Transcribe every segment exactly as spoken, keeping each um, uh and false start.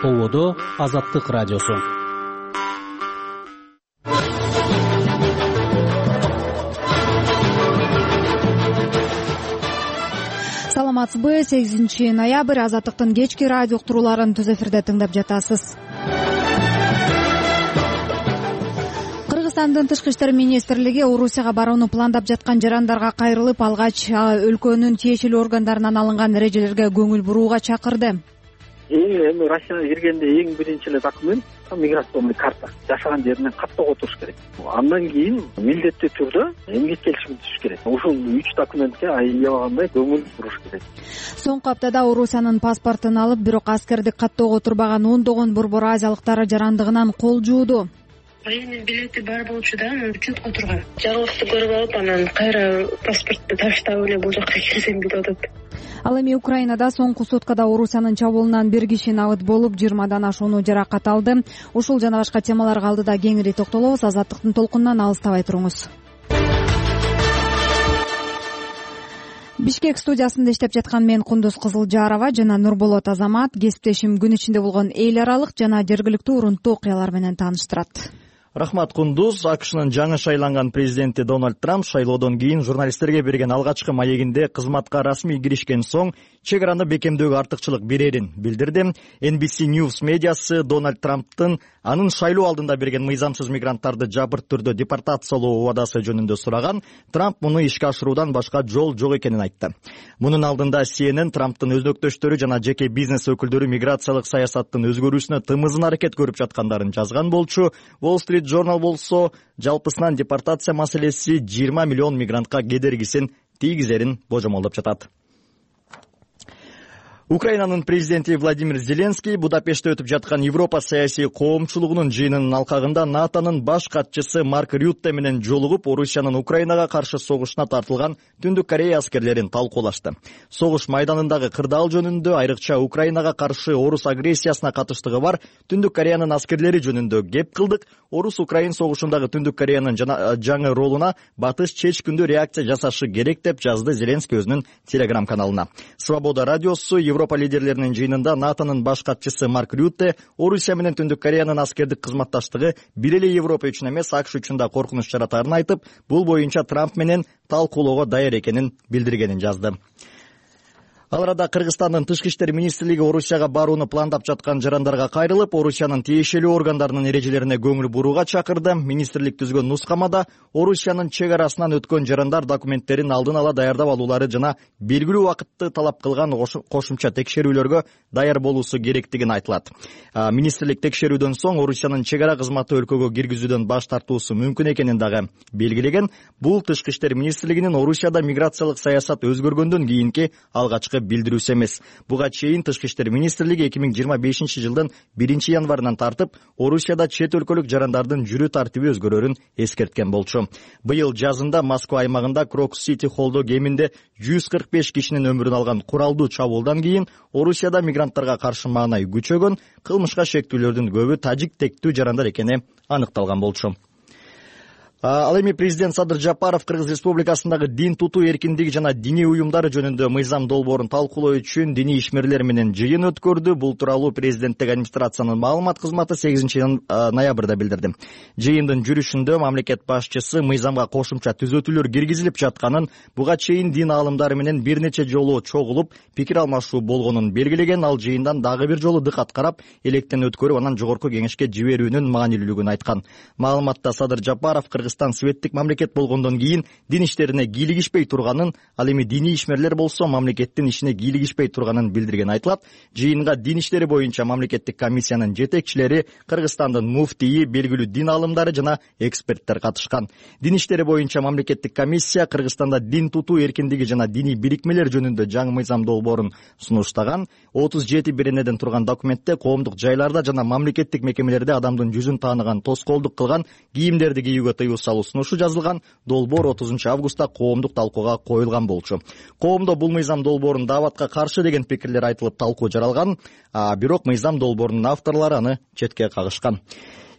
Ободо Азаттык радиосу. Саламатсызбы? сегизинчи ноябрь Азаттыктын кечки радио уктурууларын түз эфирде тыңдап жатасыз. Кыргызстандын Тышкы иштер министрлиги Орусияга барууну пландап жаткан жарандарга кайрылып, алгач өлкөнүн тиешелүү органдарынан алынган эрежелерге көңүл бурууга чакырды. Эми Россияга киргенде эң биринчи эле документ миграционный карта. Жашаган жеринен каттоого туруш керек. Андан кийин милдеттүү түрдө эмгек келишими түзүш керек. Ушул үч документке аябагандай көңүл буруш керек. Соңку аптада Орусиянын паспортун алып, бирок аскердик каттоого турбаган ондогон борбор азиялыктар жарандыгынан кол жууду. Военный билети бар болчу да, анан учетко турган. Жалгызды көрүп алып, анан кайра паспортду таштап эле бул жакка келсем деп атат. Ал эми Украинада соңку суткада Орусиянын чабуулунан бир киши набыт болуп, жыйырмадан ашууну жаракат алды. Ушул жана башка темаларга алдыда кеңири токтолобуз. Азаттыктын толкунунан алыстабай туруңуз. Бишкек студиясында иштеп жаткан мен Кундуз Кызылжарова жана Нурболот Азамат кесиптешим күн ичинде болгон эл аралык жана жергиликтүү урунттуу окуялар менен тааныштырат. Рахмат, Кундуз. АКШнын жаңы шайланган президенти Дональд Трамп шайлоодон кийин журналисттерге берген алгачкы маегинде кызматка расмий киришкен соң чек араны бекемдөөгө артыкчылык берерин билдирди. Эн Би Си News медиасы Дональд Трамптын анын шайлоо алдында берген мыйзамсыз мигранттарды жабырт түрдө депортациялоо убадасы жөнүндө сураган. Трамп муну ишке ашыруudan башка жол жок экенин айтты. Мунун алдында Си Эн Эн Трамптын өздөктөштөрү жана жеке бизнес өкүлдөрү миграциялык саясаттын өзгөрүүсүнө тымызын аракет көрүп жаткандарын жазган болчу. Wall Street Journal болсо жалпысынан депортация маселеси жыйырма миллион мигрантка кедергисин тийгизерин божомолдоп жатат. Украинанын президенти Владимир Зеленский Будапештте өтүп жаткан Европа саясий коомчулугунун жыйынынын алкагында НАТОнун баш катчысы Марк Рютте менен жолугуп, Орусиянын Украинага каршы согушуна тартылган Түндүк Корея аскерлерин талкуулашты. Согуш майданындагы кырдаал жөнүндө, айрыкча Украинага каршы орус агрессиясына катыштыгы бар Түндүк Кореянын аскерлери жөнүндө кеп кылдык. Орус-Украин согушундагы Түндүк Кореянын жаңы ролуна батыш чечкиндүү реакция жасашы керек деп жазды Зеленский өзүнүн телеграм каналына. Свобода радиосу Европа лидерлеринин жыйынында НАТОнун баш катчысы Марк Рютте Орусия менен Түндүк Кореянын аскердик кызматташтыгы бир эле Европа үчүн эмес, АКШ үчүн да коркунуч жаратарын айтып, бул боюнча Трамп менен талкуулоого даяр экенин билдиргенин жазды. Ал арада Кыргызстандын Тышкы иштер министрлиги Орусияга барууну пландап жаткан жарандарга кайрылып, Орусиянын тиешелүү органдарынын эрежелерине көңүл бурууга чакырды. Министрлик түзгөн нускамада Орусиянын чек арасынан өткөн жарандар документтерин алдын ала даярдап алуулары жана белгилүү убакытты талап кылган кошумча текшерүүлөргө даяр болуусу керектигин айтылат. Министрлик текшерүүдөн соң Орусиянын чек ара кызматы өлкөгө киргизүүдөн баш тартуусу мүмкүн экенин дагы белгилеген. Бул Тышкы иштер министрлигинин Орусияда миграциялык саясат өзгөргөндөн кийинки алгачкы билдирүүсү эмес. Буга чейин Тышкы иштер министрлиги эки миң жыйырма бешинчи жылдын биринчи январынан тартып, Орусияда чет өлкөлүк жарандардын жүрүү тартиби өзгөрөрүн эскерткен болчу. Быйыл жазында Москва аймагында Крокус Сити Холлдо кеминде жүз кырк беш кишинин өмүрүн алган куралдуу чабуулдан кийин Орусияда мигранттарга каршы маанай күчөгөн, кылмышка шектүүлөрдүн көбү тажик тектүү жарандар экени аныкталган болчу. Ал эми президент Садыр Жапаров Кыргыз Республикасындагы дин тутуу эркиндиги жана диний уюмдары жөнүндө мыйзам долбоорун талкуулоо үчүн диний ишмерлер менен жыйын өткөрдү. Бул тууралуу президенттик администрациянын маалымат кызматы сегизинчи ноябрда билдирди. Жыйындын жүрүшүндө мамлекет башчысы мыйзамга кошумча түзөтүүлөр киргизилип жатканын, буга чейин дин аалымдары менен бир нече жолу чогулуп пикир алмашуу болгонун белгилеген. Ал жыйындан дагы бир жолу дыкат карап, электен өткөрүп, анан жогорку кеңешке жиберүүнүн маанилүүлүгүн айткан. Маалыматта Садыр Жапаров Кыргызстан светтик мамлекет болгондон кийин дин иштерине кийлигишпей турганын, ал эми диний ишмерлер болсо мамлекеттин ишине кийлигишпей турганын билдирген айтылат. Жыйынга дин иштери боюнча мамлекеттик комиссиянын жетекчилери, Кыргызстандын муфтийи, белгилүү дин аалымдары жана эксперттер катышкан. Дин иштери боюнча мамлекеттик комиссия Кыргызстанда дин тутуу эркиндиги жана диний бирикмелер жөнүндө жаңы мыйзам долбоорун сунуштаган. отуз жети беренеден турган документте коомдук жайларда жана мамлекеттик мекемелерде адамдын жүзүн тааныган, тоскоолдук кылган кийимдерди кийүүгө тыюу салуу сунушу жазылган. Долбоор отузунчу августта коомдук талкууга коюлган болчу. Коомдо бул мыйзам долбоорун дааватка каршы деген пикирлер айтылып талкуу жаралган, бирок мыйзам долбоорунун авторлору аны четке кагышкан.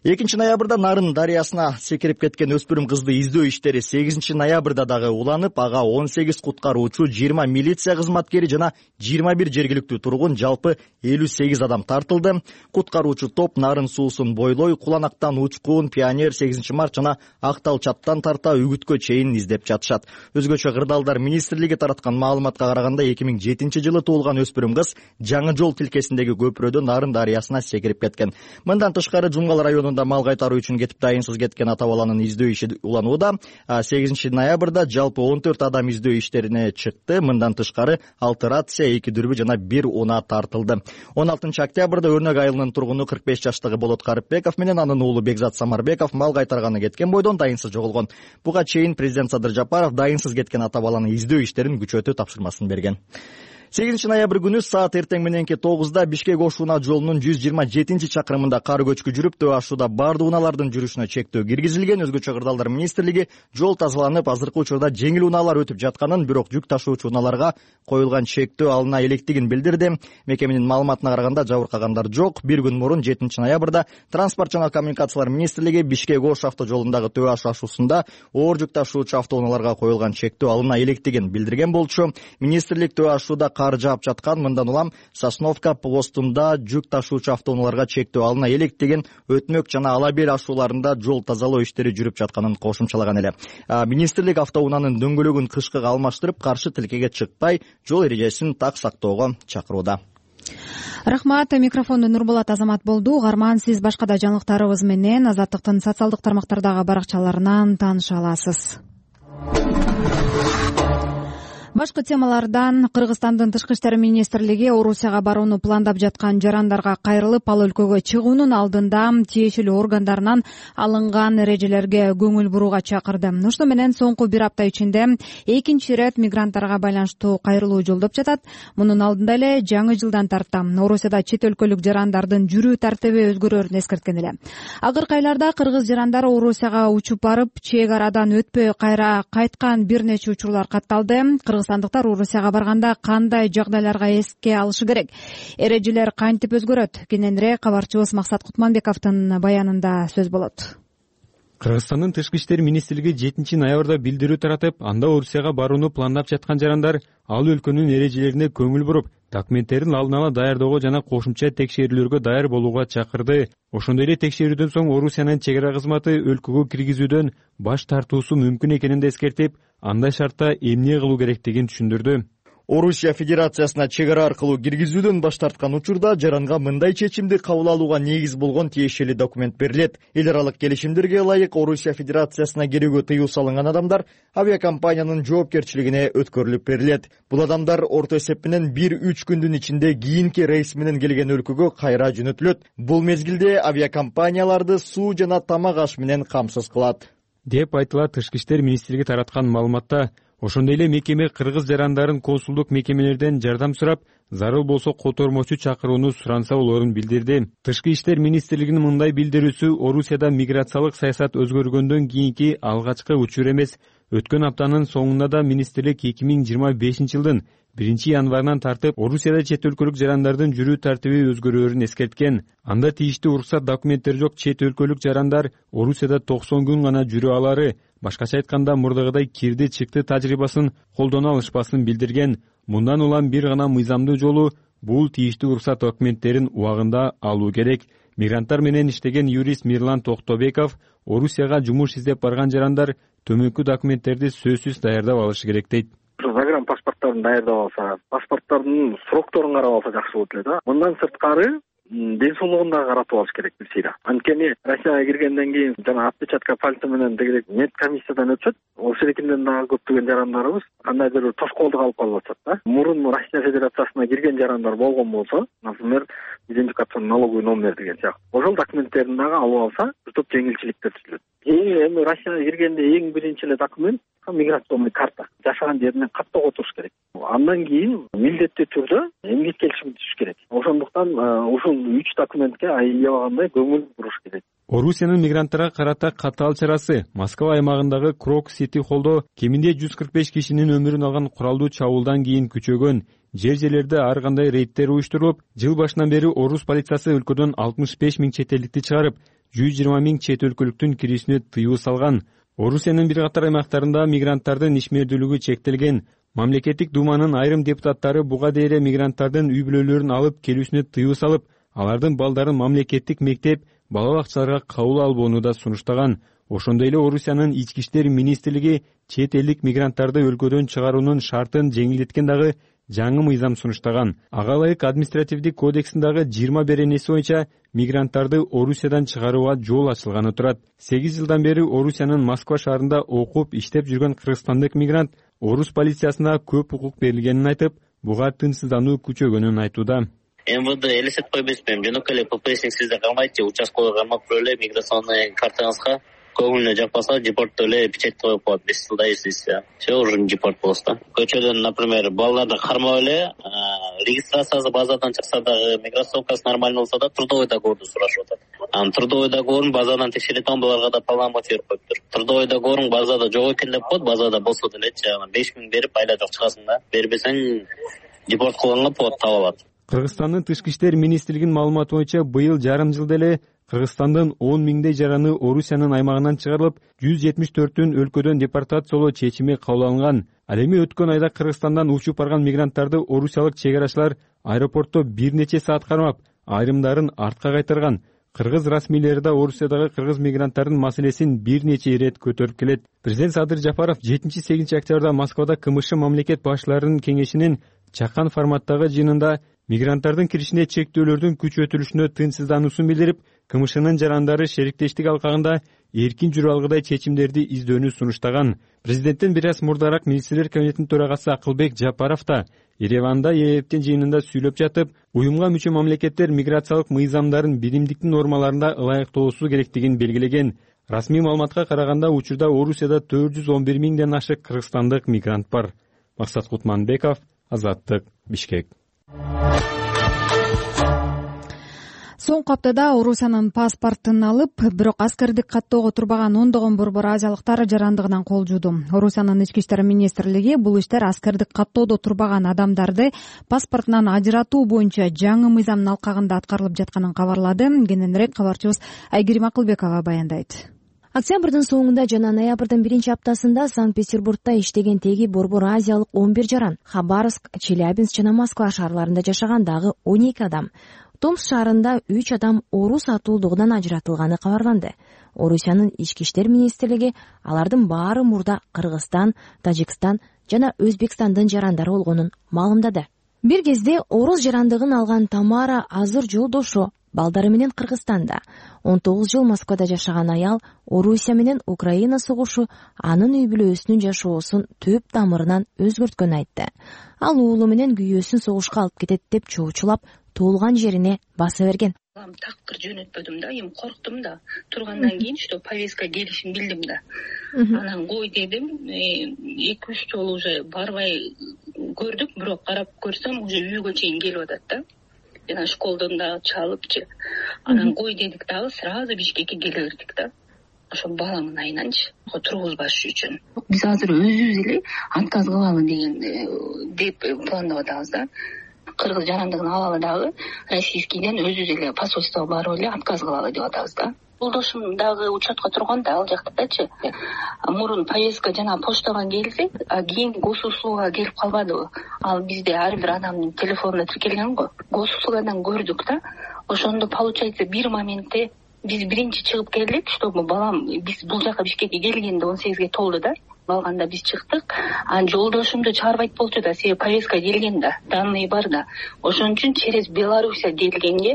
экинчи ноябрда Нарын дарыясына секирип кеткен өспүрүм кызды издөө иштери сегизинчи ноябрда дагы уланып, ага он сегиз куткаруучу, жыйырма милиция кызматкери жана жыйырма бир жергиликтүү тургун, жалпы элүү сегиз адам тартылды. Куткаруучу топ Нарын суусун бойлой, Куланактан Учкун, Пионер, сегизинчи март жана Актал чаттан тарта Үгүткө чейин издеп жатышат. Өзгөчө Кырдаалдар министрлиги тараткан маалыматка караганда эки миң жетинчи жылы туулган өспүрүм кыз Жаңы жол тилкесиндеги көпүрөдө Нарын дарыясына секирип кеткен. Мындан тышкары Жумгал районунда мал кайтаруу үчүн кетип дайынсыз кеткен ата баланын издөө иши уланууда. сегизинчи ноябрда жалпы он төрт адам издөө иштерине чыкты. Мындан тышкары алты рация, эки дүрбү жана бир унаа тартылды. он алтынчы октябрда Өрнөк айылынын тургуну кырк беш жаштагы Болот Карыпбеков менен анын уулу Бекзат Самарбеков мал кайтарганы кеткен бойдон дайынсыз жоголгон. Буга чейин президент Садыр Жапаров дайынсыз кеткен ата баланы издөө иштерин күчөтүү тапшырмасын берген. сегизинчи ноябрь күнү саат эртең мененки тогузда Бишкек Ош унаа жолунун жүз жыйырма жетинчи чакырымында кар көчкү жүрүп, Төө ашууда бардык унаалардын жүрүшүнө чектөө киргизилген. Өзгөчө Кырдаалдар министрлиги жол тазаланып, азыркы учурда жеңил унаалар өтүп жатканын, бирок жүк ташуучу унааларга коюлган чектөө алына электигин билдирди. Мекеменин маалыматына караганда жабыркагандар жок. Бир күн мурун жетинчи ноябрда Транспорт жана коммуникациялар министрлиги Бишкек Ош автожолундагы Төө ашу ашуусунда оор жүк ташуучу автоунааларга коюлган чектөө алына электигин билдирген болчу. Министрлик Төө ашууда кар жаап жаткан, мындан улам Сосновка постунда жүк ташуучу автоунааларга чектөө алына электигин, Өтмөк жана Ала бел ашууларында жол тазалоо иштери жүрүп жатканын кошумчалаган эле. Министрлик автоунаанын дөңгөлөгүн кышкыга алмаштырып, каршы тилкеге чыкпай, жол эрежесин так сактоого чакырууда. Рахмат. Микрофонду Нурболот Азамат болду. Угарман, сиз башка да жаңылыктарыбыз менен Азаттыктын социалдык тармактардагы баракчаларынан тааныша аласыз. Башкы темалардан Кыргызстандын тышкы иштер министрлиги Орусияга барууну пландап жаткан жарандарга кайрылып, ал өлкөгө чыгуунун алдында тиешелүү органдарынан алынган эрежелерге көңүл бурууга чакырды. Ушуну менен соңку бир апта ичинде экинчи ирет мигранттарга байланыштуу кайрылуу жолдоп жатат. Мунун алдында эле жаңы жылдан тарта Орусияда чет өлкөлүк жарандардын жүрүү тартиби өзгөрөөрүн эскерткен эле. Акыркы айларда кыргыз жарандар Орусияга учуп барып, чек арадан өтпөй кайра кайткан бир нече учурлар катталды. Кыргызстандыктар Орусияга барганда кандай жагдайларга эске алышы керек? Эрежелер кантип өзгөрөт? Кененирээк кабарчыбыз Максат Кутманбековдун баянында сөз болот. Кыргызстандын тышкы иштер министрлиги жетинчи ноябрда билдирүү таратып, анда Орусияга барууну пландап жаткан жарандар ал өлкөнүн эрежелерине көңүл буруп, документтерин алдын ала даярдоого жана кошумча текшерүүлөргө даяр болууга чакырды. Ошондой эле текшерүүдөн соң Орусиянын чек ара кызматы өлкөгө киргизүүдөн баш тартуусу мүмкүн экенин да эскертип, андай шартта эмне кылуу керектигин түшүндүрдү. Орусия Федерациясына чек ара аркылуу киргизүүдөн баш тарткан учурда жаранга мындай чечимди кабыл алууга негиз болгон тиешелүү документ берилет. Эл аралык келишимдерге ылайык Орусия Федерациясына кирүүгө тыюу салынган адамдар авиакомпаниянын жоопкерчилигине өткөрүлүп берилет. Бул адамдар орто эсеп менен бир үч күндүн ичинде кийинки рейс менен келген өлкөгө кайра жөнөтүлөт. Бул мезгилде авиакомпанияларды суу жана тамак аш менен камсыз кылат, деп айтылат тышкы иштер министрлиги тараткан маалыматта. Ошондой эле мекеме кыргыз жарандарын консулдук мекемелерден жардам сурап, зарыл болсо котормочу чакырууну суранса болоорун билдирди. Тышкы иштер министрлигинин мындай билдирүүсү Орусияда миграциялык саясат өзгөргөндөн кийинки алгачкы учур эмес. Өткөн аптанын соңунда да министрлик эки миң жыйырма бешинчи жылдын биринчи январынан тартып, Орусияда чет өлкөлүк жарандардын жүрүү тартиби өзгөрөөрүн эскерткен. Анда тийиштүү уруксат документтери жок чет өлкөлүк жарандар Орусияда токсон күн гана жүрө алары, башкача айтканда мурдагыдай кирди чыкты тажрыйбасын колдоно алышпасын билдирген. Мындан улам бир гана мыйзамдуу жолу бул тийиштүү уруксат документтерин убагында алуу керек. Мигранттар менен иштеген юрист Мирлан Токтобеков Орусияга жумуш издеп барган жарандар төмөнкү документтерди сөзсүз даярдап алышы керек дейт. Загран паспорттарын даярдап алса, паспорттардын срокторун карап алса жакшы болот эле да. Мындан сырткары ден соолугун да каратып алыш керек бирсийра. Анткени Россияга киргенден кийин жана отпечатка пальца менен дегелек медкомиссиядан өтүшөт. Ошол шерекинден дагы көптөгөн жарандарыбыз кандайдыр бир тоскоолдук алып калып атышат да. Мурун Россия Федерациясына кирген жарандар болгон болсо, например, идентификационный налоговый номер деген сыяктуу. Ошол документтерин дагы алып алса, топ жеңилчиликтер түзүлөт. Эми Россияга киргенде эң биринчи эле документ миграционный карта. Жашаган жеринен каттоого туруш керек. Андан кийин милдеттүү түрдө эмгек келишими түзүш керек. Ошондуктан ушул үч документке аябагандай көңүл буруш керек. Орусиянын мигранттарга карата катаал чарасы Москва аймагындагы Крок Сити холдо кеминде жүз кырк беш кишинин өмүрүн алган куралдуу чабуулдан кийин күчөгөн. жер жерлерде ар кандай рейдтер уюштурулуп, жыл башынан бери орус полициясы өлкөдөн алтымыш беш миң чет элдикти чыгарып, жүз жыйырма миң чет өлкөлүктүн кирүүсүнө тыюу салган. Орусиянын бир катар аймактарында мигранттардын ишмердүүлүгү чектелген. Мамлекеттик думанын айрым депутаттары буга дейре мигранттардын үй бүлөлөрүн алып келүүсүнө тыюу салып, алардын балдарын мамлекеттик мектеп, бала бакчаларга кабыл албоону да сунуштаган. Ошондой эле Орусиянын ички иштер министрлиги чет элдик мигранттарды өлкөдөн чыгаруунун шартын жеңилдеткен дагы жаңы мыйзам сунуштаган. Ага ылайык административдик кодексиндагы жыйырма беренеси боюнча мигранттарды Орусиядан чыгарууга жол ачылганы турат. сегиз жылдан бери Орусиянын Москва шаарында окуп, иштеп жүргөн кыргызстандык мигрант орус полициясына көп укук берилгенин айтып, буга тынчсыздануу күчөгөнүн айтууда. эм вэ дэ элестетип койбойсузбу, эми жөнөкөй эле пэ пэ эсиңиз сизде калмайт же участковый кармап туруп эле миграционный картаңызга көңүлүнө жакпаса депорттоп эле печать коюп коет, беш жылда эсиңизче. Все уже депорт болосуз да. Көчөдөн, например, балдарды кармап эле регистрациясы базадан чыкса дагы, миграциясы нормально болсо да трудовой договорду сурашып атат. Анан трудовой договорун базадан текшерет, буларга да полномочия берип коюптур. Трудовой договоруң базада жок экен деп коет, базада болсо делечи, анан беш миң берип айла жок чыгасың да. Бербесең депорт кылганга болот, таап алат. Кыргызстандын тышкы иштер министрлигинин маалыматы боюнча быйыл жарым жылда эле Кыргызстандын он миңдей жараны Орусиянын аймагынан чыгарылып, жүз жетимиш төртүн өлкөдөн депортациялоо чечими кабыл алынган. Ал эми өткөн айда Кыргызстандан учуп барган мигранттарды орусиялык чек арачылар аэропортто бир нече саат кармап, айрымдарын артка кайтарган. Кыргыз расмийлери да Орусиядагы кыргыз мигранттардын маселесин бир нече ирет көтөрүп келет. Президент Садыр Жапаров жетинчи-сегизинчи октябрда Москвада ка эм эш мамлекет башчыларынын кеңешинин чакан форматтагы жыйынында мигранттардын киришине чектөөлөрдүн күчөтүлүшүнө тынчсыздануусун билдирип, ка эм эшнин жарандары шериктештик алкагында эркин жүрүп алгыдай чечимдерди издөөнү сунуштаган. Президенттен бир аз мурдараак министрлер кабинетинин төрагасы Акылбек Жапаров да Ереванда Еэптин жыйынында сүйлөп жатып, уюмга мүчө мамлекеттер миграциялык мыйзамдарын биримдиктин нормаларында ылайыктоосу керектигин белгилеген. Расмий маалыматка караганда учурда Орусияда төрт жүз он бир миңден ашык кыргызстандык мигрант бар. Максат Кутманбеков, Азаттык, Бишкек. Соңку аптада Орусиянын паспортун алып, бирок аскердик каттоого турбаган ондогон борбор азиялыктар жарандыгынан кол жууду. Орусиянын ички иштер министрлиги бул иштер аскердик каттоодо турбаган адамдарды паспортунан ажыратуу боюнча жаңы мыйзамдын алкагында аткарылып жатканын кабарлады. Кененирээк кабарчыбыз Айгерим Акылбекова баяндайт. Октябрдын соңунда жана ноябрдын биринчи аптасында Санкт-Петербургда иштеген теги борбор азиялык он бир жаран, Хабаровск, Челябинск жана Москва шаарларында жашаган дагы он эки адам, Томск шаарында үч адам орус атуулдугунан ажыратылганы кабарланды. Орусиянын ички иштер министрлиги алардын баары мурда Кыргызстан, Тажикстан жана Өзбекстандын жарандары болгонун маалымдады. Бир кезде орус жарандыгын алган Тамара азыр жолдошу балдары менен Кыргызстанда, он тогуз жыл Москвада жашаган аял Орусия менен Украина согушу анын үй бүлөсүнүн жашоосун төп тамырынан өзгөрткөнүн айтты. Ал уулу менен күйөөсүн согушка алып кетет деп чоочулап, туулган жерине баса берген. Такыр жөнөтпөдүм да, эми корктум да. Тургандан кийин что повестка келишин билдим да. Анан кой дедим, эки үч жолу уже барбай көрдүк, бирок карап көрсөм уже үйгө чейин келип атат да. Жана школдон да чалыпчы. Анан кой дедик дагы сразу Бишкекке келе бердик да. Ошо баламын айнанчы тургузбаш үчүн. Биз азыр өзүбүз эле отказ кылалы деген деп пландап атабыз да. Кыргыз жарандыгын алалы дагы российскийден өзүбүз эле посольствого барып эле отказ кылалы деп атабыз да. Жолдошум дагы учетко турган да ал жактачы. Мурун повестка жана почтага келсе, а кийин госуслуга келип калбадыбы? Ал бизде ар бир адамдын телефонуна тиркелген го. Госуслугадан көрдүк да. Ошондо получается бир моментте биз биринчи чыгып келдик, чтобы балам биз бул жака Бишкекке келгенде он сегизге толду да. Балганда биз чыктык. Анан жолдошумду чыгарбайт болчу да, себеби повестка келген да, данные бар да. Ошон үчүн через Белоруссия келгенге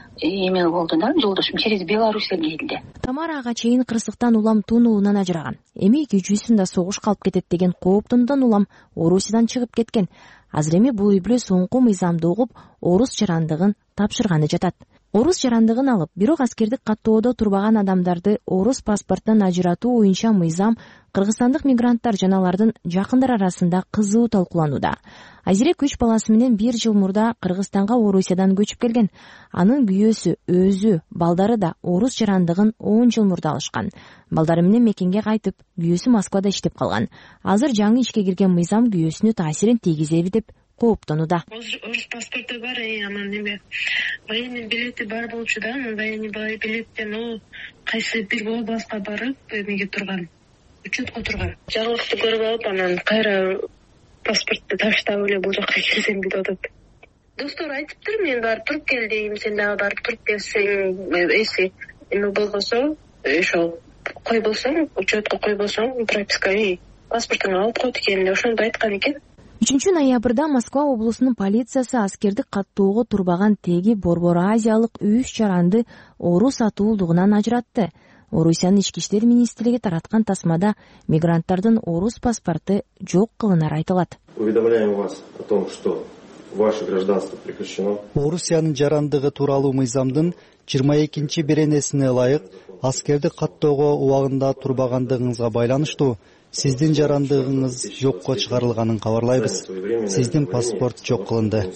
эме болду да, жолдошум через Белоруссия келди. Тамара ага чейин кырсыктан улам тун уулунан ажыраган. Эми күйүүсүн да согушка алып кетет деген кооптундан улам Орусиядан чыгып кеткен. Азыр эми бул үй бүлө соңку мыйзамды угуп, орус жарандыгын тапшырганы жатат. Орус жарандыгын алып, бирок аскердик каттоодо турбаган адамдарды орус паспортунан ажыратуу боюнча мыйзам кыргызстандык мигранттар жана алардын жакындар арасында кызуу талкууланууда. Азирек үч баласы менен бир жыл мурда Кыргызстанга Орусиядан көчүп келген. Анын күйөөсү, өзү, балдары да орус жарандыгын он жыл мурда алышкан. Балдары менен мекенге кайтып, күйөөсү Москвада иштеп калган. Азыр жаңы ишке кирген мыйзам күйөөсүнө таасирин тийгизеби деп кооптонууда. Орус паспорту бар, анан неме военный билети бар болчу да, военный билеттен о кайсы бир областка барып эмеге турган, учетко турган. Жаңылыкты көрүп алып, анан кайра паспортду таштап эле бул жакка келсем деп атат. Достор айтыптыр, мен барып туруп кел дейм, сен дагы барып туруп келсең, эси эме болбосо, ошол кой болсоң, учетко кой болсоң, прописканы паспортуңду алып койт экен деп ошондо айткан экен. үчүнчү ноябрда Москва облусунун полициясы аскерди каттоого турбаган теги Борбор Азиялык үч жаранды орус атуулдугунан ажыратты. Орусиянын ички иштер министрлиги тараткан тасмада мигранттардын орус паспорту жок кылынары айтылат. Уведомляем вас о том, что ваше гражданство прекращено. Орусиянын жарандыгы тууралуу мыйзамдын жыйырма экинчи беренесине ылайык аскерди каттоого убагында турбагандыгыңызга байланыштуу сиздин жарандыгыңыз жокко чыгарылганын кабарлайбыз. Сиздин паспорт жок кылынды.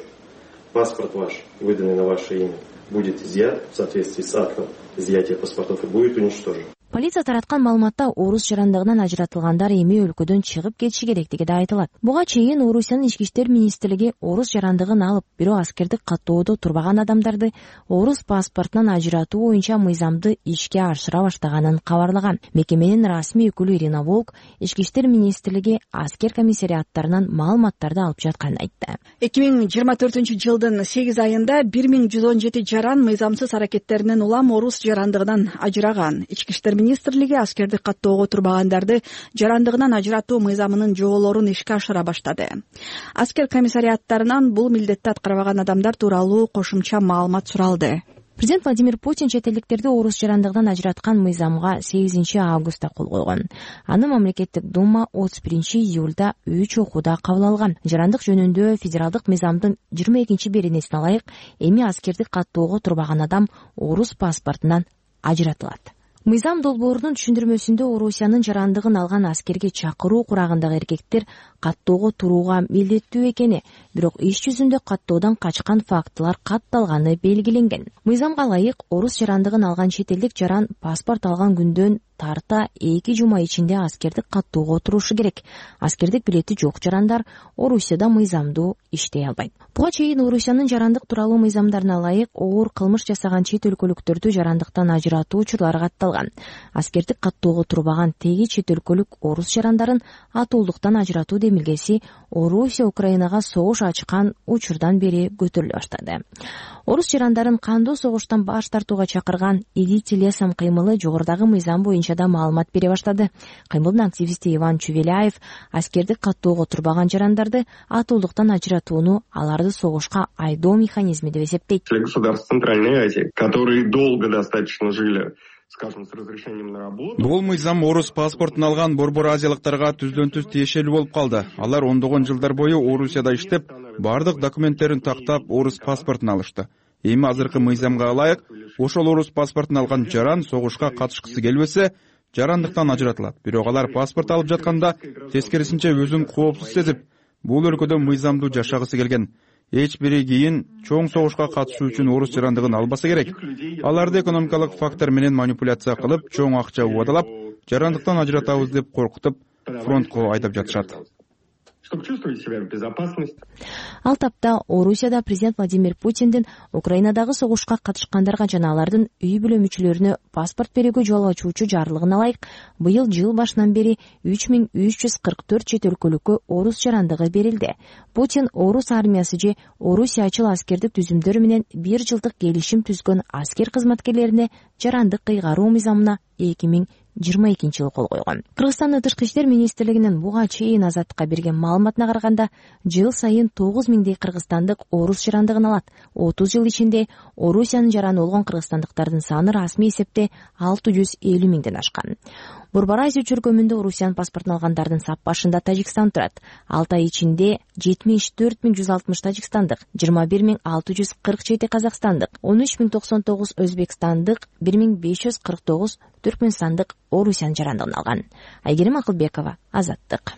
Паспорт ваш, выданный на ваше имя, будет изъят в соответствии с актом изъятия паспортов и будет уничтожен. Полиция тараткан маалыматта орус жарандыгынан ажыратылгандар эми өлкөдөн чыгып кетиши керектиги да айтылат. Буга чейин Орусиянын ички иштер министрлиги орус жарандыгын алып, бирок аскерди каттоодо турбаган адамдарды орус паспортунан ажыратуу боюнча мыйзамды ишке ашыра баштаганын кабарлаган. Мекеменин расмий өкүлү Ирина Волк ички иштер министрлиги аскер комиссариаттарынан маалыматтарды алып жатканын айтты. эки миң жыйырма төртүнчү жылдын сегиз айында бир миң жүз он жети жаран мыйзамсыз аракеттеринен улам орус жарандыгынан ажыраган. Ички иштер министрлиги аскерди каттоого турбагандарды жарандыгынан ажыратуу мыйзамынын жоболорун ишке ашыра баштады. Аскер комиссариаттарынан бул милдетти аткарбаган адамдар тууралуу кошумча маалымат суралды. Президент Владимир Путин чет элдиктерди орус жарандыгынан ажыраткан мыйзамга сегизинчи августта кол койгон. Аны мамлекеттик дума отуз биринчи июлда үч окууда кабыл алган. Жарандык жөнүндө федералдык мыйзамдын жыйырма экинчи беренесине ылайык эми аскерди каттоого турбаган адам орус паспортунан ажыратылат. Мыйзам долбоорунун түшүндүрмөсүндө Орусиянын жарандыгын алган аскерге чакыруу курагындагы эркектер каттоого турууга милдеттүү экени, бирок иш жүзүндө каттоодон качкан фактылар катталганы белгиленген. Мыйзамга ылайык орус жарандыгын алган чет элдик жаран паспорт алган күндөн тарта эки жума ичинде аскерди каттоого турушу керек. Аскердик билети жок жарандар Орусияда мыйзамдуу иштей албайт. Буга чейин Орусиянын жарандык тууралуу мыйзамдарына ылайык оор кылмыш жасаган чет өлкөлүктөрдү жарандыктан ажыратуу учурлары катталган. Аскердик каттоого турбаган теги чет өлкөлүк орус жарандарын атуулдуктан ажыратуу демилгеси Орусия Украинага согуш ачкан учурдан бери көтөрүлө баштады. Орус жарандарын кандуу согуштан баш тартууга чакырган «Идите лесом» кыймылы жогорудагы мыйзам боюнча да маалымат бере баштады. Кыймылдын активисти Иван Чувеляев аскерди каттоого турбаган жарандарды атуулдуктан ажыратууну аларды согушка айдоо механизми деп эсептейт. Государств Центральной Азии, которые долго достаточно жили, скажем, с разрешением на работу. Бул мыйзам орус паспортун алган борбор азиялыктарга түздөн түз тиешелүү болуп калды. Алар ондогон жылдар бою Орусияда иштеп, бардык документтерин тактап орус паспортун алышты. Эми азыркы мыйзамга ылайык, ошол орус паспортун алган жаран согушка катышкысы келбесе, жарандыктан ажыратылат. Бирок алар паспорт алып жатканда тескерисинче өзүн коопсуз сезип, бул өлкөдө мыйзамдуу жашагысы келген. Эч бири кийин чоң согушка катышуу үчүн орус жарандыгын албаса керек. Аларды экономикалык фактор менен манипуляция кылып, чоң акча убадалап, жарандыктан ажыратабыз деп коркутуп, фронтко айдап жатышат. Чтобы чувствовать себя в безопасности. Ал тапта Орусияда президент Владимир Путиндин Украинадагы согушка катышкандарга жана алардын үй бүлө мүчөлөрүнө паспорт берүүгө жол ачуучу жарлыгына ылайык быйыл жыл башынан бери үч миң үч жүз кырк төрт чет өлкөлүккө орус жарандыгы берилди. Путин орус армиясы же орусиячыл аскердик түзүмдөр менен бир жылдык келишим түзгөн аскер кызматкерлерине жарандык кыйгаруу мыйзамына эки миң жыйырма экинчи жылы кол койгон. Кыргызстандын тышкы иштер министрлигинин буга чейин Азаттыкка берген маалыматына караганда, жыл сайын тогуз миңдей кыргызстандык орус жарандыгын алат. отуз жыл ичинде Орусиянын жараны болгон кыргызстандыктардын саны расмий эсепте алты жүз элүү миңден ашкан. Борбор Азия чөркөмүндө Орусиянын паспортун алгандардын сап башында Тажикстан турат. алты ай ичинде жетимиш төрт миң жүз алтымыш тажикстандык, жыйырма бир миң алты жүз кырк жети казакстандык, он үч миң токсон тогуз өзбекстандык, бир миң беш жүз кырк тогуз түркмөнстандык Орусиянын жарандыгын алган. Айгерим Акылбекова, Азаттык.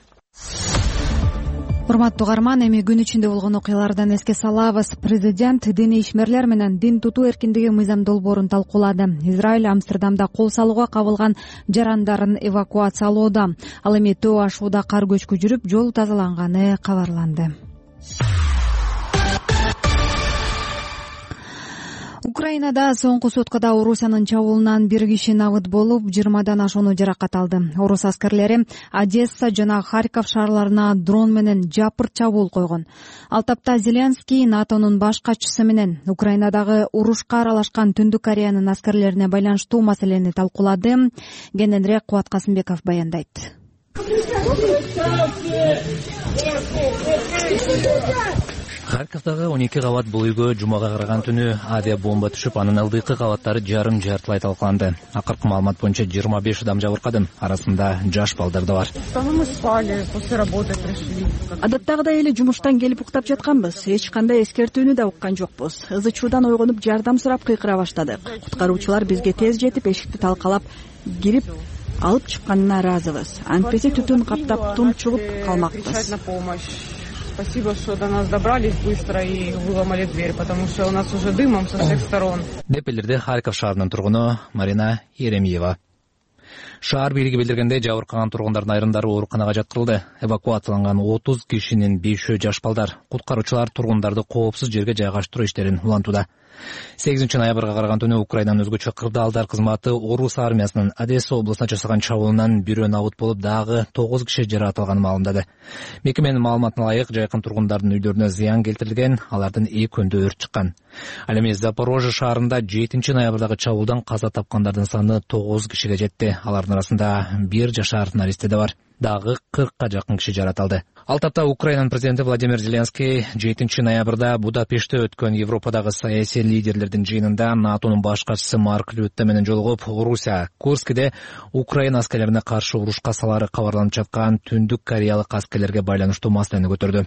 Урматтуу угарман, эми күн ичинде болгон окуялардан эске салабыз. Президент диний ишмерлер менен дин тутуу эркиндиги мыйзам долбоорун талкуулады. Израиль Амстердамда кол салууга кабылган жарандарын эвакуациялоодо. Ал эми төө ашууда кар көчкү жүрүп, жол тазаланганы кабарланды. Украинада соңку суткада Орусиянын чабуулунан бир киши набыт болуп, жыйырмадан ашууну жаракат алды. Орус аскерлери Одесса жана Харьков шаарларына дрон менен жапырт чабуул койгон. Ал тапта Зеленский НАТОнун баш катчысы менен Украинадагы урушка аралашкан Түндүк Кореянын аскерлерине байланыштуу маселени талкуулады. Кененирээк Кубат Касымбеков баяндайт. Харьковдагы он эки кабат бул үйгө жумага караган түнү авиа бомба түшүп, анын алдыңкы кабаттары жарым жартылай талкаланды. Акыркы маалымат боюнча жыйырма беш адам жабыркады, арасында жаш балдар да бар. Адаттагыдай эле жумуштан келип уктап жатканбыз. Эч кандай эскертүүнү да уккан жокпуз. Ызы чуудан ойгонуп жардам сурап кыйкыра баштадык. Куткаруучулар бизге тез жетип, эшикти талкалап кирип алып чыкканына ыраазыбыз. Антпесе түтүн каптап тунчугуп калмакпыз. Спасибо, что до нас добрались быстро и выломали дверь, потому что у нас уже дымом со всех сторон. Деп билдирди Харьков шаарынын тургуну Марина Еремиева. Шаар бийлиги билдиргендей, жабыркаган тургундардын айрымдары ооруканага жаткырылды. Эвакуацияланган отуз кишинин бешөө жаш балдар. Куткаруучулар тургундарды коопсуз жерге жайгаштыруу иштерин улантууда. сегизинчи ноябрга караган түнү Украинанын өзгөчө кырдаалдар кызматы Орус армиясынын Одесса облусуна жасаган чабуулунан бирөө набыт болуп, дагы тогуз киши жаракат маалымдады. Мекеменин маалыматына ылайык, жайкын тургундардын үйлөрүнө зыян келтирилген, алардын экөөндө өрт чыккан. Ал эми Запорожье шаарында жетинчи ноябрдагы чабуулдан каза тапкандардын саны тогуз кишиге жетти. Алардын арасында бир жашар наристе да бар. Дагы кыркка жакын киши жаратылды. Ал тапта Украинанын президенти Владимир Зеленский жетинчи ноябрда Будапештте өткөн Европадагы саясий лидерлердин жыйынында НАТОнун баш катчысы Марк Рютте менен жолугуп, Орусия Курскиде Украина аскерлерине каршы урушка салары кабарланып жаткан Түндүк Кореялык аскерлерге байланыштуу маселени көтөрдү.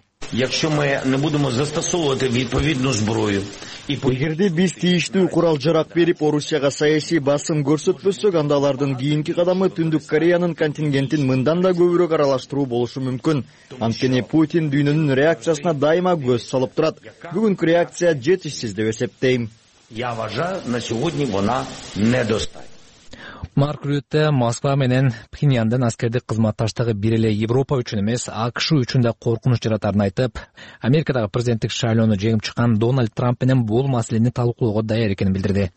Эгерде биз тийиштүү курал жарак берип, Орусияга саясий басым көрсөтпөсөк, анда алардын кийинки кадамы Түндүк Кореянын контингентин мындан да көбүрөөк аралаштыруу болушу мүмкүн. Анткени Путин дүйнөнүн реакциясына дайыма көз салып турат. Бүгүнкү реакция жетишсиз деп эсептейм. Я уважаю, на сегодня она недостаточна. Марк Рютте Москва менен Пхеньяндын аскердик кызматташтыгы бир эле Европа үчүн эмес, АКШ үчүн да коркунуч жаратарын айтып, Америкадагы президенттик шайлоону жеңип чыккан Дональд Трамп менен бул маселени талкуулоого даяр экенин билдирди.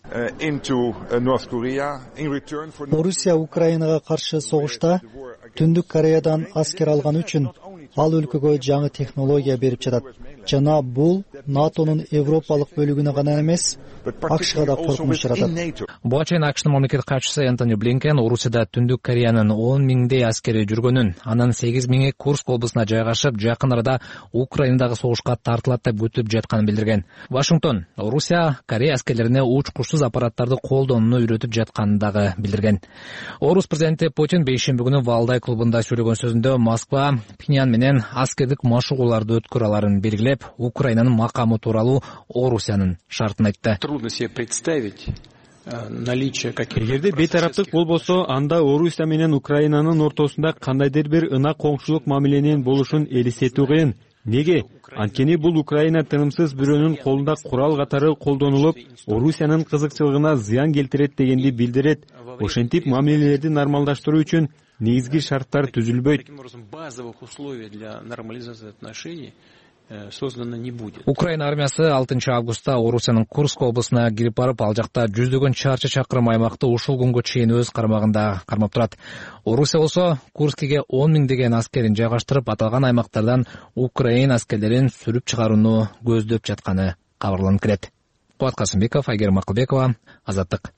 Орусия Украинага каршы согушта Түндүк Кореядан аскер алган үчүн ал өлкөгө жаңы технология берип жатат. Жана бул НАТОнун европалык бөлүгүнө гана эмес, АКШга да коркунуч жаратат. Буга чейин АКШнын мамлекет катчысы Энтони Блинкен Орусияда Түндүк Кореянын он миңдей аскери жүргөнүн, анын сегиз миңи Курск облусуна жайгашып, жакын арада Украинадагы согушка тартылат деп күтүлүп жатканын билдирген. Вашингтон Орусия Корея аскерлерине учкучсуз аппараттарды колдонууну үйрөтүп жатканын дагы билдирген. Орус президенти Путин бейшемби күнү Валдай клубунда сүйлөгөн сөзүндө Москва Пхеньян менен аскердик машыгууларды өткөрө аларын белгилеп, Украинанын макамы тууралуу Орусиянын шартын айтты. Трудно себе представить наличие каких-то... Эгерде бейтараптык болбосо, анда Орусия менен Украинанын ортосунда кандайдыр бир ынак коңшулук мамиленин болушун элестетүү кыйын. Неге? Анткени бул Украина тынымсыз бирөөнүн колунда курал катары колдонулуп, Орусиянын кызыкчылыгына зыян келтирет дегенди билдирет. Ошентип мамилелерди нормалдаштыруу үчүн негизги шарттар түзүлбөйт. Базовых условий для нормализации отношений создано не будет. Украина армиясы алтынчы августта Орусиянын Курск облусуна кирип барып, ал жакта жүздөгөн чарчы чакырым аймакты ушул күнгө чейин өз кармагында кармап турат. Орусия болсо Курскиге он миңдеген аскерин жайгаштырып, аталган аймактардан Украина аскерлерин сүрүп чыгарууну көздөп жатканы кабарланып келет. Кубат Касымбеков, Айгерим Акылбекова, Азаттык.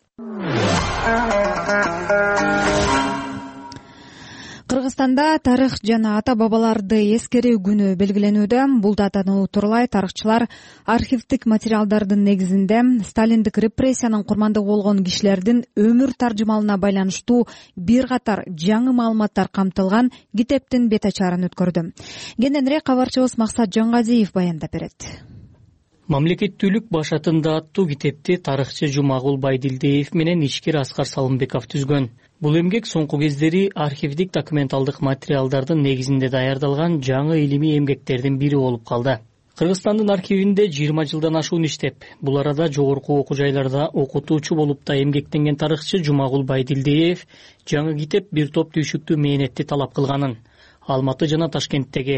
Кыргызстанда тарых жана ата бабаларды эскерүү күнү белгиленүүдө. Бул датаны утурлай тарыхчылар архивдик материалдардын негизинде сталиндик репрессиянын курмандыгы болгон кишилердин өмүр таржымалына байланыштуу бир катар жаңы маалыматтар камтылган китептин бет ачарын өткөрдү. Кененирээк кабарчыбыз Максат Жангазиев баяндап берет. Мамлекеттүүлүк башатында аттуу китепти тарыхчы Жумагул Байдилдиев менен ичкер Аскар Салымбеков түзгөн. Бул эмгек соңку кездери архивдик документалдык материалдардын негизинде даярдалган жаңы илимий эмгектердин бири болуп калды. Кыргызстандын архивинде жыйырма жылдан ашуун иштеп, бул арада жогорку окуу жайларда окутуучу болуп да эмгектенген тарыхчы Жумагул Байдилдиев жаңы китеп бир топ түйшүктүү мээнетти талап кылганын, Алматы жана Ташкенттеги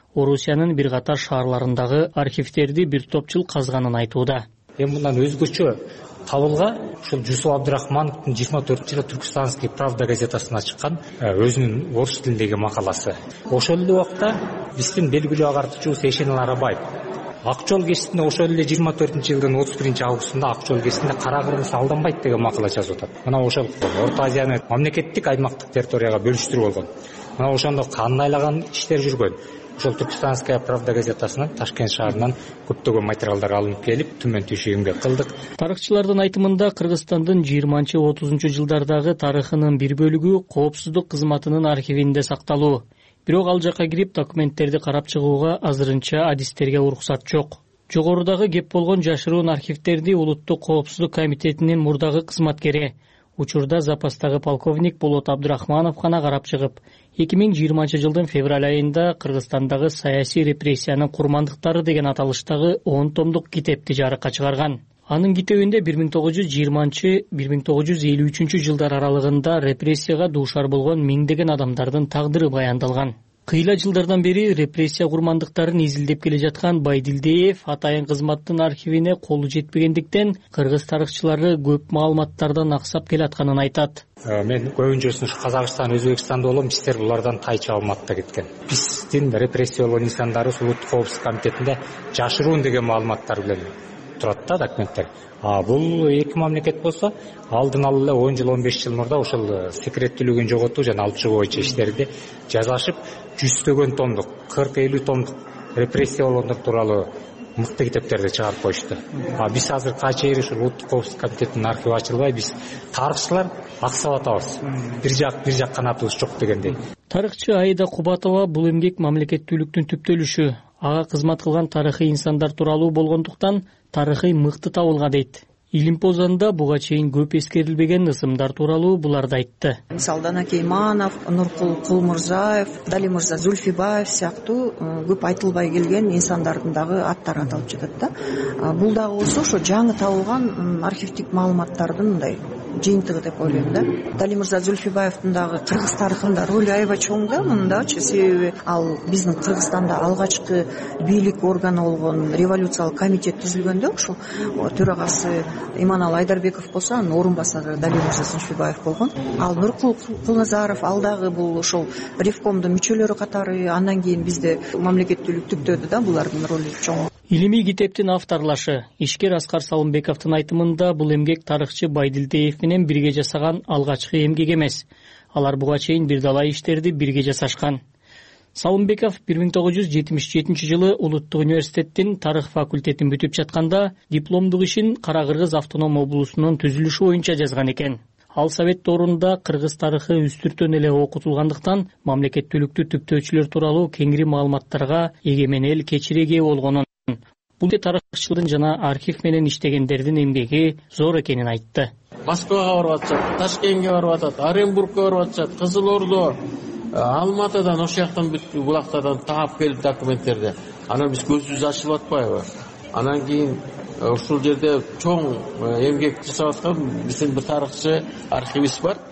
Орусиянын бир катар шаарларындагы архивтерди бир топ жыл казганын айтууда. Эми мындан өзгөчө кабылга ушул Жусуп Абдрахмановдун жыйырма төртүнчү жылы Түркстанский правда газетасына чыккан өзүнүн орус тилиндеги макаласы. Ошол эле убакта биздин белгилүү агартуучубуз Эшен Арабаев Ак жол кесиптинде ошол эле жыйырма төртүнчү жылдын отуз биринчи августунда Ак жол кесиптинде кара кыргыз алданбайт деген макала жазып атат. Мына ошол Орто Азияны мамлекеттик аймактык территорияга бөлүштүрүп алган. Мына ошондо канын айлаган иштер жүргөн. Ошол Түркстанская правда газетасынан Ташкент шаарынан көптөгөн материалдар алынып келип, түмөн түйшү эмгек кылдык. Тарыхчылардын айтымында Кыргызстандын жыйырманчы отузунчу жылдардагы тарыхынын бир бөлүгү коопсуздук кызматынын архивинде сакталуу. Бирок ал жакка кирип документтерди карап чыгууга азырынча адистерге уруксат жок. Жогорудагы кеп болгон жашыруун архивтерди Улуттук коопсуздук комитетинин мурдагы кызматкери, учурда запастагы полковник Болот Абдрахманов гана карап чыгып, эки миң жыйырманчы жылдын февраль айында Кыргызстандагы саясий репрессиянын курмандыктары деген аталыштагы он томдук китепти жарыкка чыгарган. Анын китебинде бир миң тогуз жүз жыйырманчы — бир миң тогуз жүз элүү үчүнчү жылдар аралыгында репрессияга дуушар болгон миңдеген адамдардын тагдыры баяндалган. Кыйла жылдардан бери репрессия курмандыктарын изилдеп келе жаткан Байдилдиев атайын кызматтын архивине колу жетпегендиктен кыргыз тарыхчылары көп маалыматтардан аксап келатканын айтат. Мен көбүнчөсүн ушу Казакстан, Өзбекстанда болом, биздер булардан тайча маалыматта кеткен. Биздин репрессия болгон инсандары Улуттук коопсуздук комитетинде жашыруун деген маалыматтар билен турат да документтер. А бул эки мамлекет болсо, алдын ала эле он жыл он беш жыл мурда ошол секреттүүлүгүн жоготуу жана алып чыгуу боюнча иштерди жазашып, жүздөгөн томдук, кырк элүү томдук репрессия болгондор тууралуу мыкты китептерди чыгарып коюшту. А биз азыр качеери ушул Улуттук коопсуздук комитетинин архиви ачылбай, биз тарыхчылар аксап атабыз. Бир жак бир жак канатыбыз жок дегендей. Тарыхчы Аида Кубатова бул эмгек мамлекеттүүлүктүн түптөлүшү, ага кызмат кылган тарыхый инсандар тууралуу болгондуктан тарыхый мыкты табылга дейт. Илим позанда буга чейин көп эскерилбеген ысымдар тууралуу буларды айтты. Мисалы Дана Кейманов, Нуркул Кулмурзаев, Дали Мырза Зульфибаев сыяктуу көп айтылбай келген инсандардын дагы аттары аталып жатат да. Бул дагы болсо ошо жаңы табылган архивдик маалыматтардын мындай жыйынтыгы деп ойлойм да. Дали Мырза Зульфибаевдин дагы кыргыз тарыхында ролу аябай чоң да, мындачы, себеби ал биздин Кыргызстанда алгачкы бийлик органы болгон революциялык комитет түзүлгөндө ошол төрагасы Иманалы Айдарбеков болсо, анын орун басары Дали Мырза Зульфибаев болгон. Ал Нуркул Кулназаров ал дагы бул ошол ревкомдун мүчөлөрү катары, андан кийин бизде мамлекеттүүлүк түптөдү да, булардын ролу чоң. Илимий китептин авторлашы ишкер Аскар Салымбековдун айтымында бул эмгек тарыхчы Байдилдиев менен бирге жасаган алгачкы эмгек эмес. Алар буга чейин бир далай иштерди бирге жасашкан. Салымбеков бир миң тогуз жүз жетимиш жетинчи жылы Улуттук университеттин тарых факультетин бүтүп жатканда дипломдук ишин Кара Кыргыз автоном облусунун түзүлүшү боюнча жазган экен. Ал совет доорунда кыргыз тарыхы үстүртөн эле окутулгандыктан мамлекеттүүлүктү түптөөчүлөр тууралуу кеңири маалыматтарга эгемен эл кечире ээ болгонун, бул тарыхчылардын жана архив менен иштегендердин эмгеги зор экенин айтты. Москвага барып атышат, Ташкентке барып атат, Оренбургка барып атышат, Кызыл Ордо, Алматыдан, ошол жактан бүт булактардан таап келип документтерди. Анан биз көзүбүз ачылып атпайбы? Анан кийин ушул жерде чоң эмгек жасап аткан биздин бир тарыхчы архивист бар.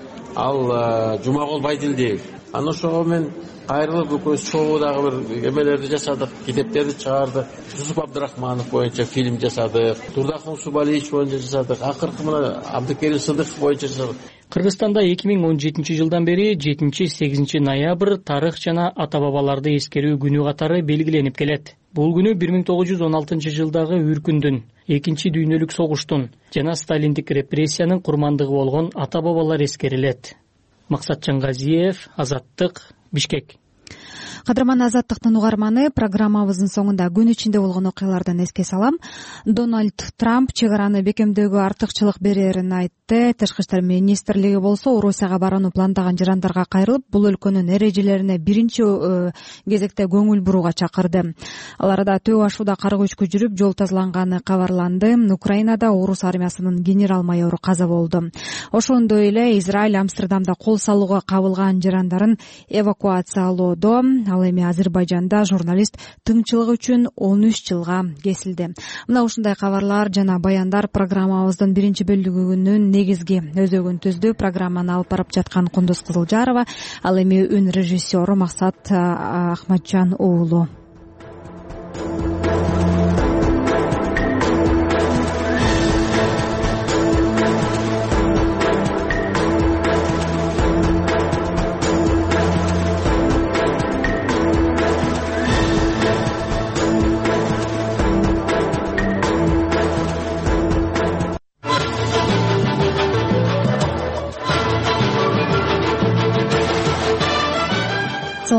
Ал Жумагул Байдилдиев. Анан ошого мен кайрылып экөөбүз шоудагы бир эмелерди жасадык, китептерди чыгардык. Жусуп Абдрахманов боюнча фильм жасадык, Турдахун Субалиевич боюнча жасадык, акыркы мына Абдыкерим Сыдыков боюнча жасадык. Кыргызстанда эки миң он жетинчи жылдан бери жетинчи — сегизинчи ноябрь тарых жана ата бабаларды эскерүү күнү катары белгиленип келет. Бул күнү бир миң тогуз жүз он алтынчы жылдагы үркүндүн, экинчи дүйнөлүк согуштун жана сталиндик репрессиянын курмандыгы болгон ата бабалар эскерилет. Максатжан Газиев, Азаттык, Бишкек. Кадырман Азаттыктын угарманы, программабыздын соңунда күн ичинде болгон окуялардан эске салам. Дональд Трамп чек араны бекемдөөгө артыкчылык берерин айтты. Тышкы иштер министрлиги болсо Орусияга барууну пландаган жарандарга кайрылып, бул өлкөнүн эрежелерине биринчи кезекте көңүл бурууга чакырды. Аларда төө ашууда каргоо күчкү жүрүп, жол тазаланганы кабарланды. Украинада орус армиясынын генерал майору каза болду. Ошондой эле Израиль Амстердамда кол салууга кабылган жарандарын эвакуациялоодо. Ал эми Азербайжанда журналист тыңчылык үчүн он үч жылга кесилди. Мына ушундай кабарлар жана баяндар программабыздын биринчи бөлүгүнүн негизги өзөгүн түздү. Программаны алып барып жаткан Кундуз Кызылжарова, ал эми үн режиссеру Максат Ахматжан уулу.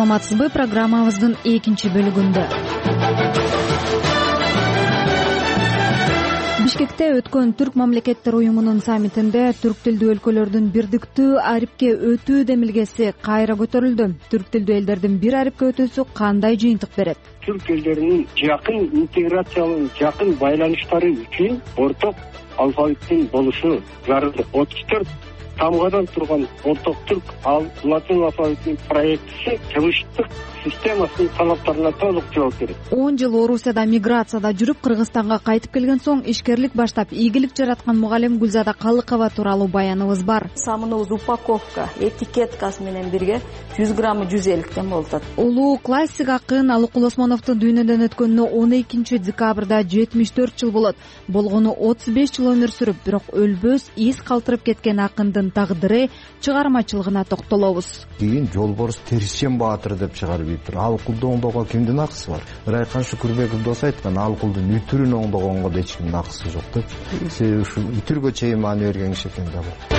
саламатсызбы? Программабыздын экинчи бөлүгүндө Бишкекте өткөн Түрк мамлекеттер уюмунун саммитинде түрк тилдүү өлкөлөрдүн бирдиктүү арипке өтүү демилгеси кайра көтөрүлдү. Түрк тилдүү элдердин бир арипке өтүүсү кандай жыйынтык берет? Түрк элдеринин жакын интеграциялуу, жакын байланыштары үчүн орток алфавиттин болушу зарыл. отуз төрт тамгадан турган орток түрк латын алфавитинин проектиси жабыштык системасынын талаптарына толук жооп берет. он жыл Орусияда миграцияда жүрүп, Кыргызстанга кайтып келген соң ишкерлик баштап ийгилик жараткан мугалим Гүлзада Калыкова тууралуу баяныбыз бар. Самыныбыз упаковка, этикеткасы менен бирге жүз граммы жүз элликтен болуп атат. Улуу классик акын Алыкул Осмоновдун дүйнөдөн өткөнүнө он экинчи декабрда жетимиш төрт жыл болот. Болгону отуз беш жыл өмүр сүрүп, бирок өлбөс из калтырып кеткен акындын тагдыры чыгармачылыгына токтолобуз. Кийин Жолборс Терисчен Баатыр деп чыгарып ийиптир. Алыкулду оңдоого кимдин акысы бар? Райкан Шүкүрбеков дос айткан, Алыкулдун үтүрүн оңдогонго да эч кимдин акысы жок деп. Себеби ушу үтүргө чейин маани берген киши экен да бул.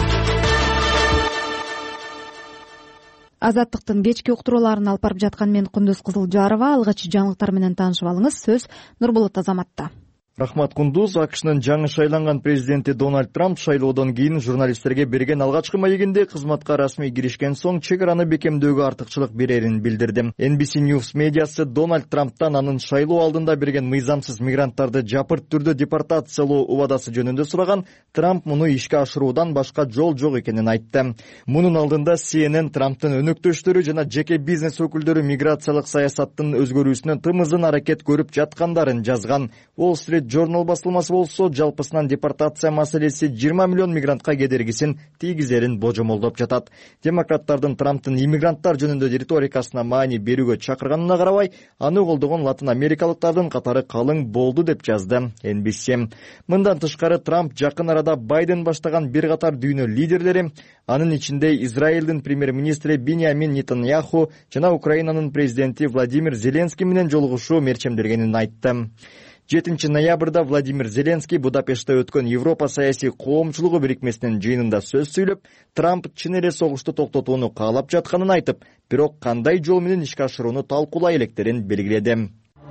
Азаттыктын кечки уктурууларын алып барып жаткан мен Кундуз Кызылжарова. Алгачкы жаңылыктар менен таанышып алыңыз. Сөз Нурболот Азаматта. Рахмат Кундуз. АКШнын жаңы шайланган президенти Дональд Трамп шайлоодон кийин журналисттерге берген алгачкы маегинде кызматка расмий киришкен соң чек араны бекемдөөгө артыкчылык берерин билдирди. Эн Би Си News медиасы Дональд Трамптан анын шайлоо алдында берген мыйзамсыз мигранттарды жапырт түрдө депортациялоо убадасы жөнүндө сураган. Трамп муну ишке ашыруудан башка жол жок экенин айтты. Мунун алдында Си Эн Эн Трамптын өнөктөштөрү жана жеке бизнес өкүлдөрү миграциялык саясаттын өзгөрүүсүнө тымызын аракет көрүп жаткандарын жазган. Wall Street Journal басылмасы болсо жалпысынан депортация маселеси жыйырма миллион мигрантка кедергисин тийгизерин божомолдоп жатат. Демократтардын Трамптын иммигранттар жөнүндө риторикасына маани берүүгө чакырганына карабай, аны колдогон латын америкалыктардын катары калың болду деп жазды Эн Би Си. Мындан тышкары Трамп жакын арада Байден баштаган бир катар дүйнө лидерлери, анын ичинде Израилдин премьер-министри Биньямин Нетаньяху жана Украинанын президенти Владимир Зеленский менен жолугушуу мерчемдергенин айтты. жетинчи ноябрда Владимир Зеленский Будапештте өткөн Европа саясий коомчулугу бирикмесинин жыйынында сөз сүйлөп, Трамп чын эле согушту токтотууну каалап жатканын айтып, бирок кандай жол менен ишке ашырууну талкуулай электерин белгиледи.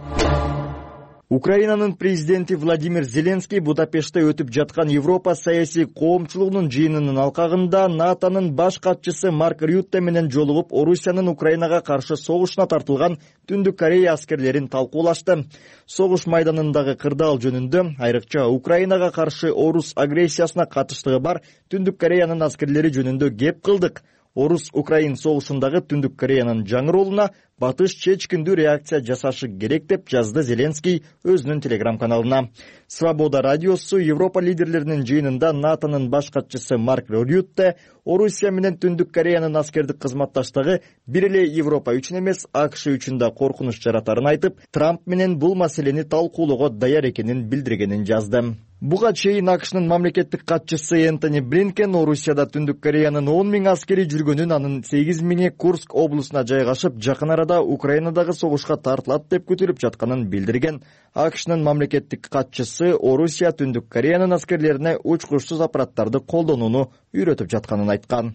Украинанын президенти Владимир Зеленский Будапештте өтүп жаткан Европа саясий коомчулугунун жыйынынын алкагында НАТОнун баш катчысы Марк Рютте менен жолугуп, Орусиянын Украинага каршы согушуна тартылган Түндүк Корея аскерлерин талкуулашты. Согуш майданындагы кырдаал жөнүндө, айрыкча Украинага каршы орус агрессиясына катыштыгы бар Түндүк Кореянын аскерлери жөнүндө кеп кылдык. Орус-Украин согушундагы Түндүк Кореянын жаңы ролуна батыш чечкиндүү реакция жасашы керек деп жазды Зеленский өзүнүн телеграм-каналына. Свобода радиосу Европа лидерлеринин жыйынында НАТОнун баш катчысы Марк Рютте Орусия менен Түндүк Кореянын аскердик кызматташтыгы бир эле Европа үчүн эмес, АКШ үчүн да коркунуч жаратарын айтып, Трамп менен бул маселени талкуулоого даяр экенин билдиргенин жазды. Буга чейин АКШнын мамлекеттик катчысы Энтони Блинкен Орусияда Түндүк Кореянын он миң аскери жүргөнүн, анын сегиз миңи Курск облусуна жайгашып, жакын арада Украинадагы согушка тартылат деп күтүлүп жатканын билдирген. АКШнын мамлекеттик катчысы Орусия Түндүк Кореянын аскерлерине учкучсуз аппараттарды колдонууну үйрөтүп жатканын айткан.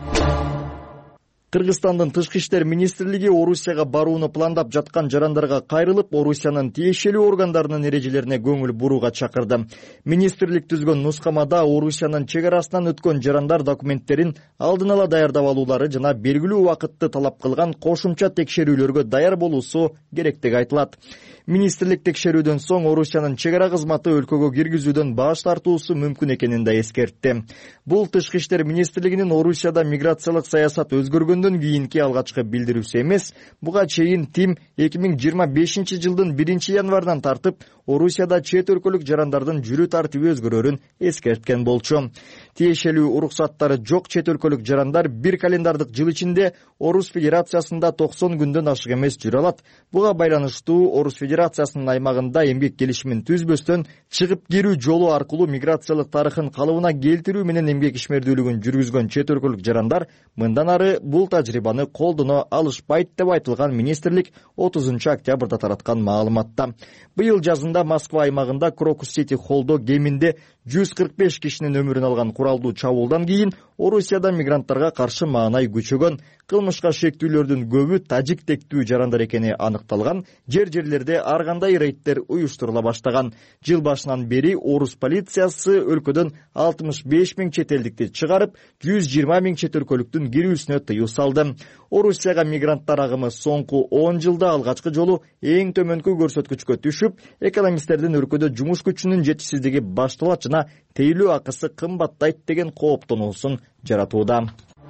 Кыргызстандын тышкы иштер министрлиги Орусияга барууну пландап жаткан жарандарга кайрылып, Орусиянын тиешелүү органдарынын эрежелерине көңүл бурууга чакырды. Министрлик түзгөн нускамада Орусиянын чек арасынан өткөн жарандар документтерин алдын ала даярдап алуулары жана белгилүү убакытты талап кылган кошумча текшерүүлөргө даяр болуусу керектиги айтылат. Министрлик текшерүүдөн соң Орусиянын чек ара кызматы өлкөгө киргизүүдөн баш тартуусу мүмкүн экенин да эскертти. Бул тышкы иштер министрлигинин Орусияда миграциялык саясат өзгөргөндөн кийинки алгачкы билдирүүсү эмес. Буга чейин ТИМ эки миң жыйырма бешинчи жылдын биринчи январынан тартып Орусияда чет өлкөлүк жарандардын жүрүү тартиби өзгөрөрүн эскерткен болчу. Тиешелүү уруксаттары жок чет өлкөлүк жарандар бир календардык жыл ичинде Орус Федерациясында токсон күндөн ашык эмес жүрө алат. Буга байланыштуу Орус Федерациясынын аймагында эмгек келишимин түзбөстөн чыгып кирүү жолу аркылуу миграциялык тарыхын калыбына келтирүү менен эмгек ишмердүүлүгүн жүргүзгөн чет өлкөлүк жарандар мындан ары бул тажрыйбаны колдоно алышпайт деп айтылган министрлик отузунчу октябрда тараткан маалыматта. Быйыл жазында айында Москва аймагында Крокус Сити холлдо кеминде жүз кырк беш кишинин өмүрүн алган куралдуу чабуулдан кийин Орусияда мигранттарга каршы маанай күчөгөн. Кылмышка шектүүлөрдүн көбү тажик тектүү жарандар экени аныкталган. Жер жерлерде ар кандай рейдтер уюштурула баштаган. Жыл башынан бери орус полициясы өлкөдөн алтымыш беш миң чет элдикти чыгарып, жүз жыйырма миң чет өлкөлүктүн кирүүсүнө тыюу салды. Орусияга мигранттар агымы соңку он жылда алгачкы жолу эң төмөнкү көрсөткүчкө түшүп, экономисттердин өлкөдө жумуш күчүнүн жетишсиздиги башталат жана тейлөө акысы кымбаттайт деген кооптонуусун жаратууда.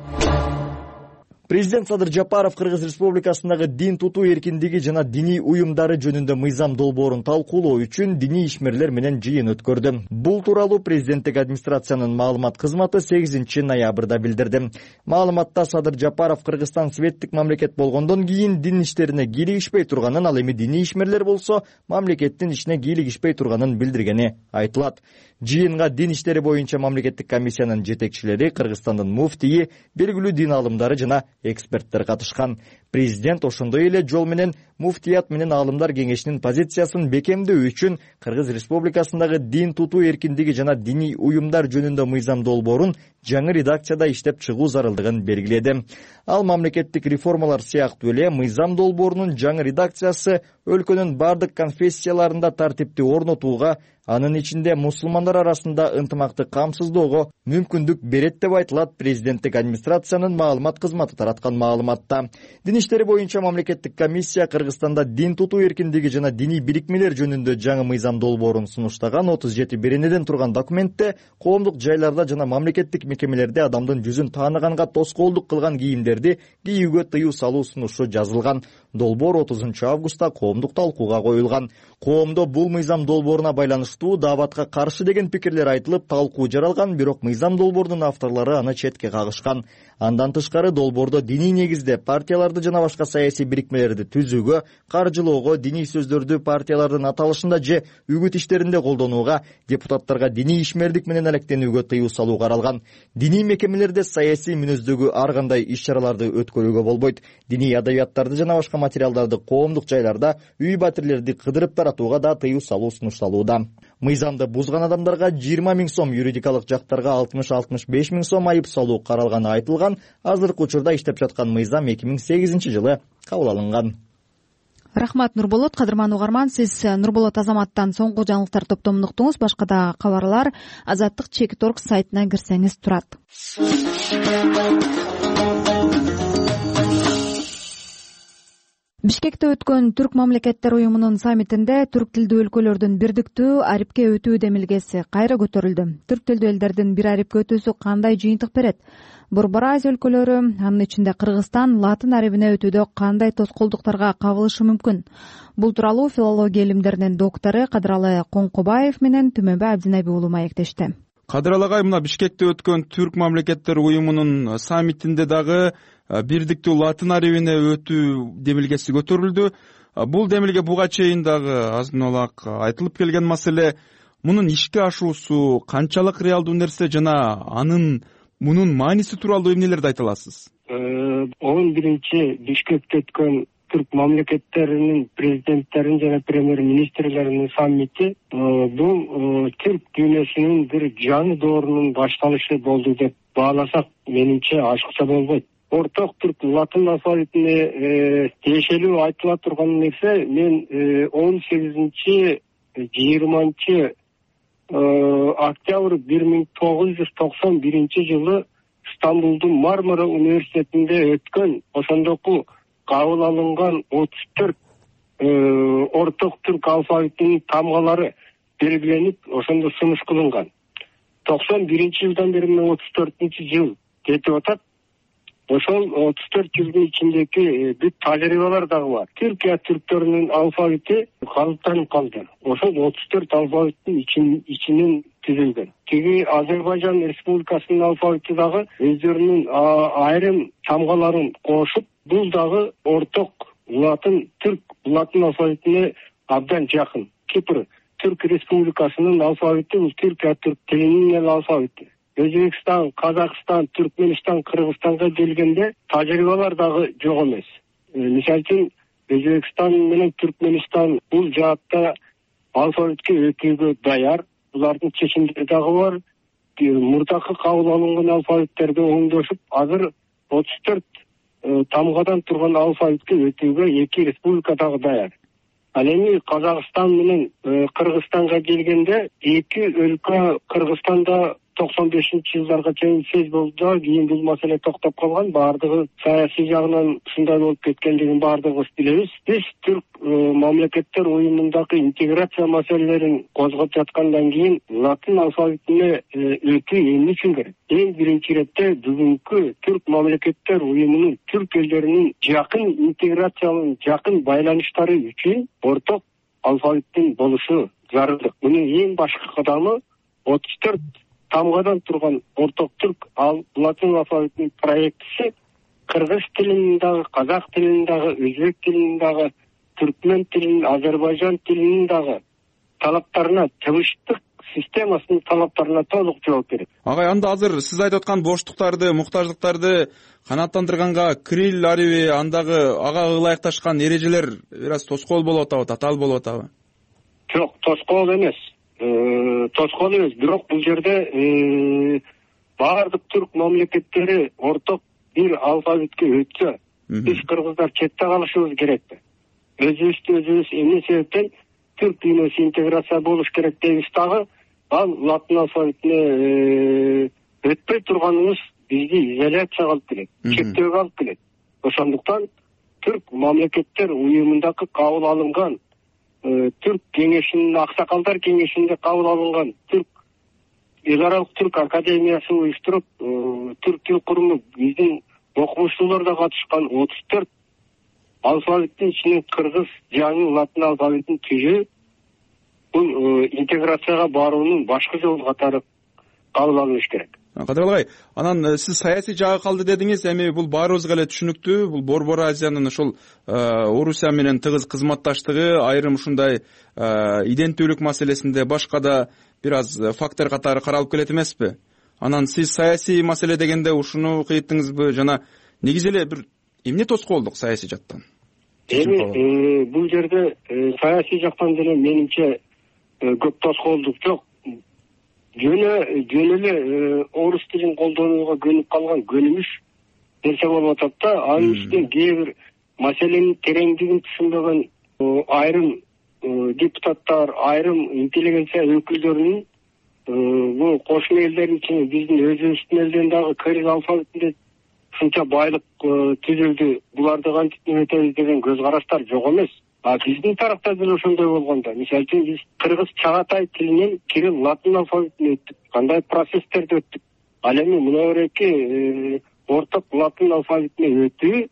Президент Садыр Жапаров Кыргыз Республикасындагы дин тутуу эркиндиги жана диний уюмдары жөнүндө мыйзам долбоорун талкуулоо үчүн диний ишмерлер менен жыйын өткөрдү. Бул тууралуу президенттик администрациянын маалымат кызматы сегизинчи ноябрда билдирди. Маалыматта Садыр Жапаров Кыргызстан светтик мамлекет болгондон кийин дин иштерине кийлигишпей турганын, ал эми диний ишмерлер болсо мамлекеттин ишине кийлигишпей турганын билдиргени айтылат. Жыйынга дин иштери боюнча мамлекеттик комиссиянын жетекчилери, Кыргызстандын муфтийи, белгилүү дин аалымдары жана эксперттер катышкан. Президент ошондой эле жол менен муфтият менен аалымдар кеңешинин позициясын бекемдөө үчүн Кыргыз Республикасындагы дин тутуу эркиндиги жана диний уюмдар жөнүндө мыйзам долбоорун жаңы редакцияда иштеп чыгуу зарылдыгын белгиледи. Ал мамлекеттик реформалар сыяктуу эле мыйзам долбоорунун жаңы редакциясы өлкөнүн бардык конфессияларында тартипти орнотууга, анын ичинде мусулмандар арасында ынтымакты камсыздоого мүмкүндүк берет деп айтылат президенттик администрациянын маалымат кызматы тараткан маалыматта. Дин иштери боюнча мамлекеттик комиссия Кыргызстанда дин тутуу эркиндиги жана диний бирикмелер жөнүндө жаңы мыйзам долбоорун сунуштаган. отуз жети беренеден турган документте коомдук жайларда жана мамлекеттик мекемелерде адамдын жүзүн тааныганга тоскоолдук кылган кийимдерди кийүүгө тыюу салуу сунушу жазылган. Долбоор отузунчу августта коомдук талкууга коюлган. Коомдо бул мыйзам долбооруна байланыштуу дааватка каршы деген пикирлер айтылып, талкуу жаралган, бирок мыйзам долбоорунун авторлору аны четке кагышкан. Андан тышкары долбоордо диний негизде партияларды жана башка саясий бирикмелерди түзүүгө, каржылоого, диний сөздөрдү партиялардын аталышында же үгүт иштеринде колдонууга, депутаттарга диний ишмердик менен алектенүүгө тыюу салуу каралган. Диний мекемелерде саясий мүнөздөгү ар кандай иш-чараларды өткөрүүгө болбойт. Диний адабияттарды жана башка материалдарды коомдук жайларда үй батирлерди кыдырып таратууга да тыюу салуу сунушталууда. Мыйзамды бузган адамдарга жыйырма миң сом, юридикалык жактарга алтымыш алтымыш беш миң сом айып салуу каралганы айтылган. Азыркы учурда иштеп жаткан мыйзам эки миң сегизинчи жылы кабыл алынган. Рахмат, Нурболот. Кадырман угарман, сиз Нурболот Азаматтан соңку жаңылыктар топтомун уктуңуз. Башка да кабарлар Азаттык чек торг сайтына кирсеңиз турат. Бишкекте өткөн Түрк мамлекеттер уюмунун саммитинде түрк тилдүү өлкөлөрдүн бирдиктүү арипке өтүү демилгеси кайра көтөрүлдү. Түрк тилдүү элдердин бир арипке өтүүсү кандай жыйынтык берет? Борбор Азия өлкөлөрү, анын ичинде Кыргызстан, латын арибине өтүүдө кандай тоскоолдуктарга кабылышы мүмкүн? Бул тууралуу филология илимдеринин доктору Кадыралы Коңкубаев менен Түмөнбай Абдинаби уулу маектешти. Кадыралы агай, мына Бишкекте өткөн Түрк мамлекеттер уюмунун саммитинде дагы бирдиктүү латын арибине өтүү демилгеси көтөрүлдү. Бул демилге буга чейин дагы азын олак айтылып келген маселе. Мунун ишке ашуусу канчалык реалдуу нерсе жана анын мунун мааниси тууралуу эмнелерди айта аласыз? он биринчи Бишкекте өткөн Түрк мамлекеттеринин президенттерин жана премьер-министрлеринин саммити бул түрк дүйнөсүнүн бир жаңы доорунун башталышы болду деп бааласак, менимче ашыкча болбойт. Орток түрк латын алфавитине тиешелүү айтыла турган нерсе, мен он сегизинчи жыйырманчы октябрь бир миң тогуз жүз токсон биринчи жылы Стамбулдун Мармара университетинде өткөн, ошондоку кабыл алынган отуз төрт орток түрк алфавитинин тамгалары белгиленип, ошондо сунуш кылынган. токсон биринчи жылдан бери отуз төртүнчү жыл кетип атат. Ошол отуз төрт жылдын ичиндеги бүт тажрыйбалар дагы бар. Түркия түрктөрүнүн алфавити калыптанып калды. Ошол отуз төрт алфавиттин ичинен түзүлгөн. Тиги Азербайжан Республикасынын алфавити дагы өздөрүнүн айрым тамгаларын кошуп, бул дагы орток латын түрк латын алфавитине абдан жакын. Кипр Түрк Республикасынын алфавити бул Түркия түрк тилинин алфавити. Өзбекстан, Казакстан, Түркменистан, Кыргызстанга келгенде тажрыйбалар дагы жок эмес. Мисалы үчүн Өзбекстан менен Түркменистан бул жаатта алфавитке өтүүгө даяр. Булардын чечимдери дагы бар. Мурдакы кабыл алынган алфавиттерди оңдошуп, азыр отуз төрт тамгадан турган алфавитке өтүүгө эки республика дагы даяр. Ал эми Казакстан менен Кыргызстанга келгенде эки өлкө Кыргызстанда токсон бешинчи жылдарга чейин сөз болду, кийин бул маселе токтоп калган. Баардыгы саясий жагынан ушундай болуп кеткендигин баардыгыбыз билебиз. Биз түрк мамлекеттер уюмундагы интеграция маселелерин козгоп жаткандан кийин латын алфавитине өтүү эмне үчүн керек? Эң биринчи иретте бүгүнкү түрк мамлекеттер уюмунун түрк элдеринин жакын интеграциялын, жакын байланыштары үчүн орток алфавиттин болушу зарылдык. Мунун эң башкы кадамы отуз төрт тамгадан турган орток түрк ал латын алфавитинин проектиси кыргыз тилинин дагы, казак тилинин дагы, өзбек тилинин дагы, түркмен тилинин, азербайжан тилинин дагы талаптарына, тыбыштык системасынын талаптарына толук жооп берет. Агай, анда азыр сиз айтып аткан боштуктарды, муктаждыктарды канааттандырганга кирилл ариби, андагы ага ылайыкташкан эрежелер бир аз тоскоол болуп атабы, татаал болуп атабы? Жок, тоскоол эмес. Тоскоол эмес, бирок бул жерде баардык түрк мамлекеттери орток бир алфавитке өтсө, биз кыргыздар четте калышыбыз керекпи? Өзүбүздү өзүбүз эмне себептен түрк дүйнөсү интеграция болуш керек дейбиз дагы, ал латын алфавитине өтпөй турганыбыз бизди изоляцияга алып келет, чектөөгө алып келет. Ошондуктан түрк мамлекеттер уюмундагы кабыл алынган, түрк кеңешинин, аксакалдар кеңешинде кабыл алынган түрк эл аралык түрк академиясы уюштуруп, түрк тил куруму биздин окумуштуулар да катышкан отуз төрт алфавиттин ичинен кыргыз жаңы латын алфавитин түзүү бул интеграцияга баруунун башкы жолу катары кабыл алыныш керек. Кадыр агай, анан сиз саясий жагы калды дедиңиз, эми бул баарыбызга эле түшүнүктүү. Бул Борбор Азиянын ошол Орусия менен тыгыз кызматташтыгы, айрым ушундай иденттүүлүк маселесинде башка да бир аз фактор катары каралып келет эмеспи? Анан сиз саясий маселе дегенде ушуну кыйттыңызбы жана негизи эле бир эмне тоскоолдук саясий жактан? Эми бул жерде саясий жактан деле менимче көп тоскоолдук жок. Жөн жөн эле орус тилин колдонууга көнүп калган көнүмүш нерсе болуп атат да. Анын үстүнөн кээ бир маселенин тереңдигин түшүнбөгөн айрым депутаттар, айрым интеллигенция өкүлдөрүнүн бул кошмо элдердин ичинде биздин өзүбүздүн элден дагы кирилл алфавитинде ушунча байлык түзүлдү, буларды кантип эметебиз деген көз караштар жок эмес. А биздин тарапта деле ошондой болгондо, мисалы үчүн биз кыргыз чагатай тилинен кирилл латын алфавитине өттүк, кандай процесстерди өттүк. Ал эми мына береки орток латын алфавитине өтүү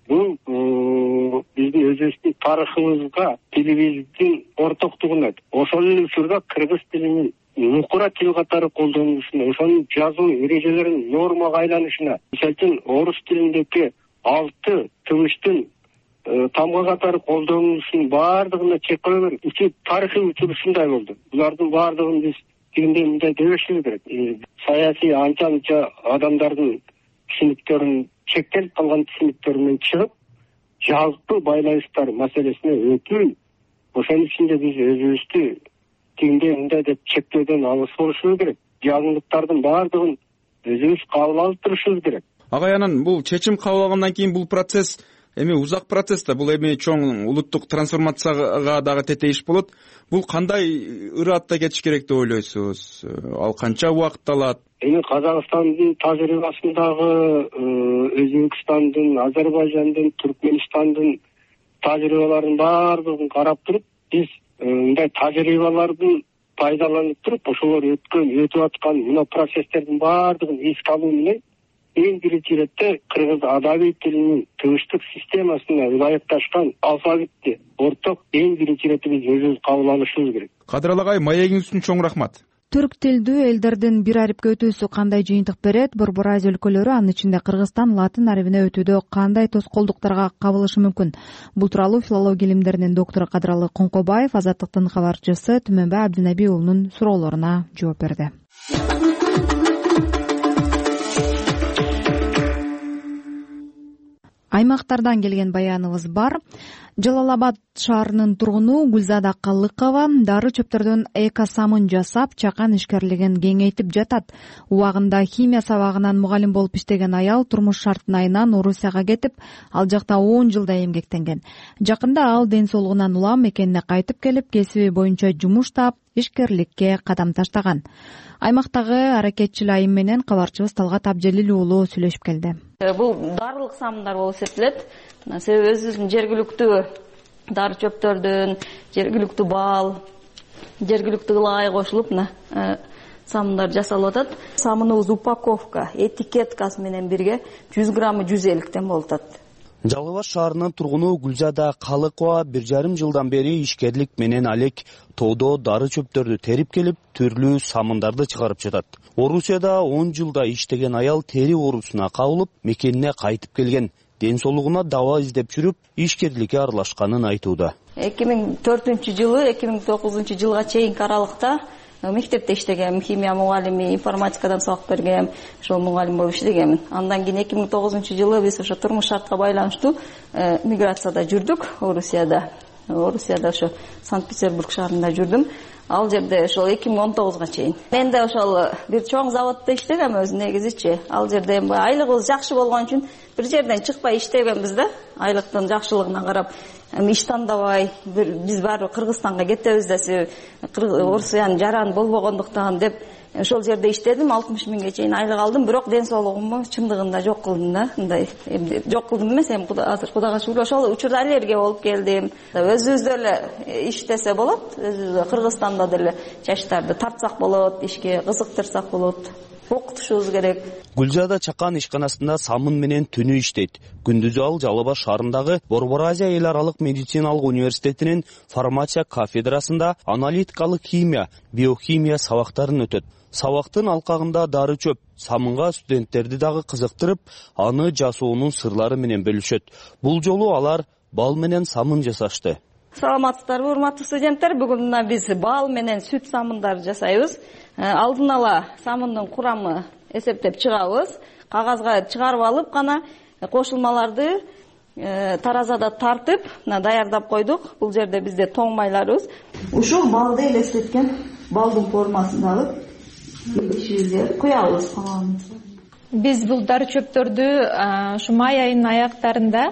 бул биздин өзүбүздүн тарыхыбызга, тилибиздин ортоктугуна, ошол эле учурда кыргыз тилинин нукура тил катары колдонулушуна, ошонун жазуу эрежелеринин нормага айланышына, мисалы үчүн орус тилиндеги алты тыбыштын тамга катары колдонулушунун баардыгына чек кое берет. Үчү тарыхый учур ушундай болду. Булардын баардыгын биз тигиндей мындай дебешибиз керек. Саясий анча мынча адамдардын түшүнүктөрүн, чектелип калган түшүнүктөрүнөн чыгып, жалпы байланыштар маселесине өтүү, ошонун ичинде биз өзүбүздү тигиндей мындай деп чектөөдөн алыс болушубуз керек. Жаңылыктардын баардыгын өзүбүз кабыл алып турушубуз керек. Агай, анан бул чечим кабыл алгандан кийин бул процесс эми узак процесс да, бул эми чоң улуттук трансформацияга дагы тете иш болот. Бул кандай ыраатта кетиш керек деп ойлойсуз? Ал канча убакыт алат? Эми Казакстандын тажрыйбасындагы, Өзбекстандын, Азербайжандын, Түркмөнстандын тажрыйбаларын баардыгын карап туруп, биз мындай тажрыйбалардын пайдаланып туруп, ошолор өткөн, өтүп аткан мына процесстердин баардыгын эске алуу менен эң биринчи иретте кыргыз адабий тилинин тыбыштык системасына ылайыкташкан алфавитти орток эң биринчи иретте биз өзүбүз кабыл алышыбыз керек. Кадыр агай, маегиңиз үчүн чоң рахмат. Түрк тилдүү элдердин бир арипке өтүүсү кандай жыйынтык берет? Борбор Азия өлкөлөрү, анын ичинде Кыргызстан латын арибине өтүүдө кандай тоскоолдуктарга кабылышы мүмкүн? Бул тууралуу филология илимдеринин доктору Кадыралы Коңкобаев Азаттыктын кабарчысы Түмөнбай Абдинаби уулунун суроолоруна жооп берди. Аймактардан келген баяныбыз бар. Жалал Абад шаарынын тургуну Гүлзада Калыкова дары чөптөрдөн эко-самын жасап, чакан ишкерлигин кеңейтип жатат. Убагында химия сабагынан мугалим болуп иштеген аял турмуш шартынайынан Орусияга кетип, ал жакта он жылда эмгектенген. Жакында ал ден соолугунан улам экенине кайтып келип, кесиби боюнча жумуш таап, ишкерликке кадам таштаган. Аймактагы аракетчил айым менен кабарчыбыз Талгат Абжалил уулу сүйлөшүп келди. Бул дарылык самындар болуп эсептелет. Себеби өзүбүздүн жергиликтүү дары чөптөрдөн, жергиликтүү бал, жергиликтүү ылай кошулуп самындар жасалып атат. Самыныбыз упаковка, этикеткасы менен бирге жүз граммы жүз элликтен болуп атат. Жалал Абад шаарынын тургуну Гүлзада Калыкова бир жарым жылдан бери ишкерлик менен алек тоодо дары чөптөрдү терип келип, түрлүү самындарды чыгарып жатат. Орусияда он жылда иштеген аял тери оорусуна кабылып, мекенине кайтып келген. Ден соолугуна даба издеп жүрүп, ишкерликке аралашканын айтууда. эки миң төртүнчү жылы эки миң тогузунчу жылга чейинки аралыкта мектепте иштегем, химия мугалими, информатикадан сабак бергем, ошол мугалим болуп иштегемин. Андан кийин эки миң тогузунчу жылы биз ошо турмуш шартка байланыштуу миграцияда жүрдүк Орусияда. Орусияда ошо Санкт-Петербург шаарында жүрдүм. Ал жерде ошол эки миң он тогузга чейин. Мен да ошол бир чоң заводдо иштегем өзү негизичи. Ал жерде айлыгыбыз жакшы болгон үчүн бир жерден чыкпай иштегенбиз да. Айлыктын жакшылыгына карап, иш тандабай, биз баары Кыргызстанга кетебиз да, Орусиянын жараны болбогондуктан деп ошол жерде иштедим, алтымыш миңге чейин айлык алдым, бирок ден соолугумду чындыгында жок кылдым да. Мындай жок кылдым эмес, эми азыр Кудайга шүгүр, ошол учурда аллергия болуп келдим. Өзүбүздө эле иштесе болот, өзүбүздө Кыргызстанда деле жаштарды тартсак болот, ишке кызыктырсак болот. Окутушубуз керек. Гүлзада чакан ишканасында самын менен түнү иштейт. Күндүзү ал Жалал Абад шаарындагы Борбор Азия эл аралык медициналык университетинин фармация кафедрасында аналитикалык химия, биохимия сабактарын өтөт. Сабактын алкагында дары чөп, самынга студенттерди дагы кызыктырып, аны жасоонун сырлары менен бөлүшөт. Бул жолу алар бал менен самын жасашты. Саламатсыздарбы, урматтуу студенттер? Бүгүн мына биз бал менен сүт самындарды жасайбыз. Алдын ала самындын курамы эсептеп чыгабыз. Кагазга чыгарып алып гана кошулмаларды таразада тартып, мына даярдап койдук. Бул жерде бизде тоң майларыбыз. Ушул балды элестеткен балдын формасын алып, ишибизге куябыз. Биз бул дары чөптөрдү ушу май айынын аяктарында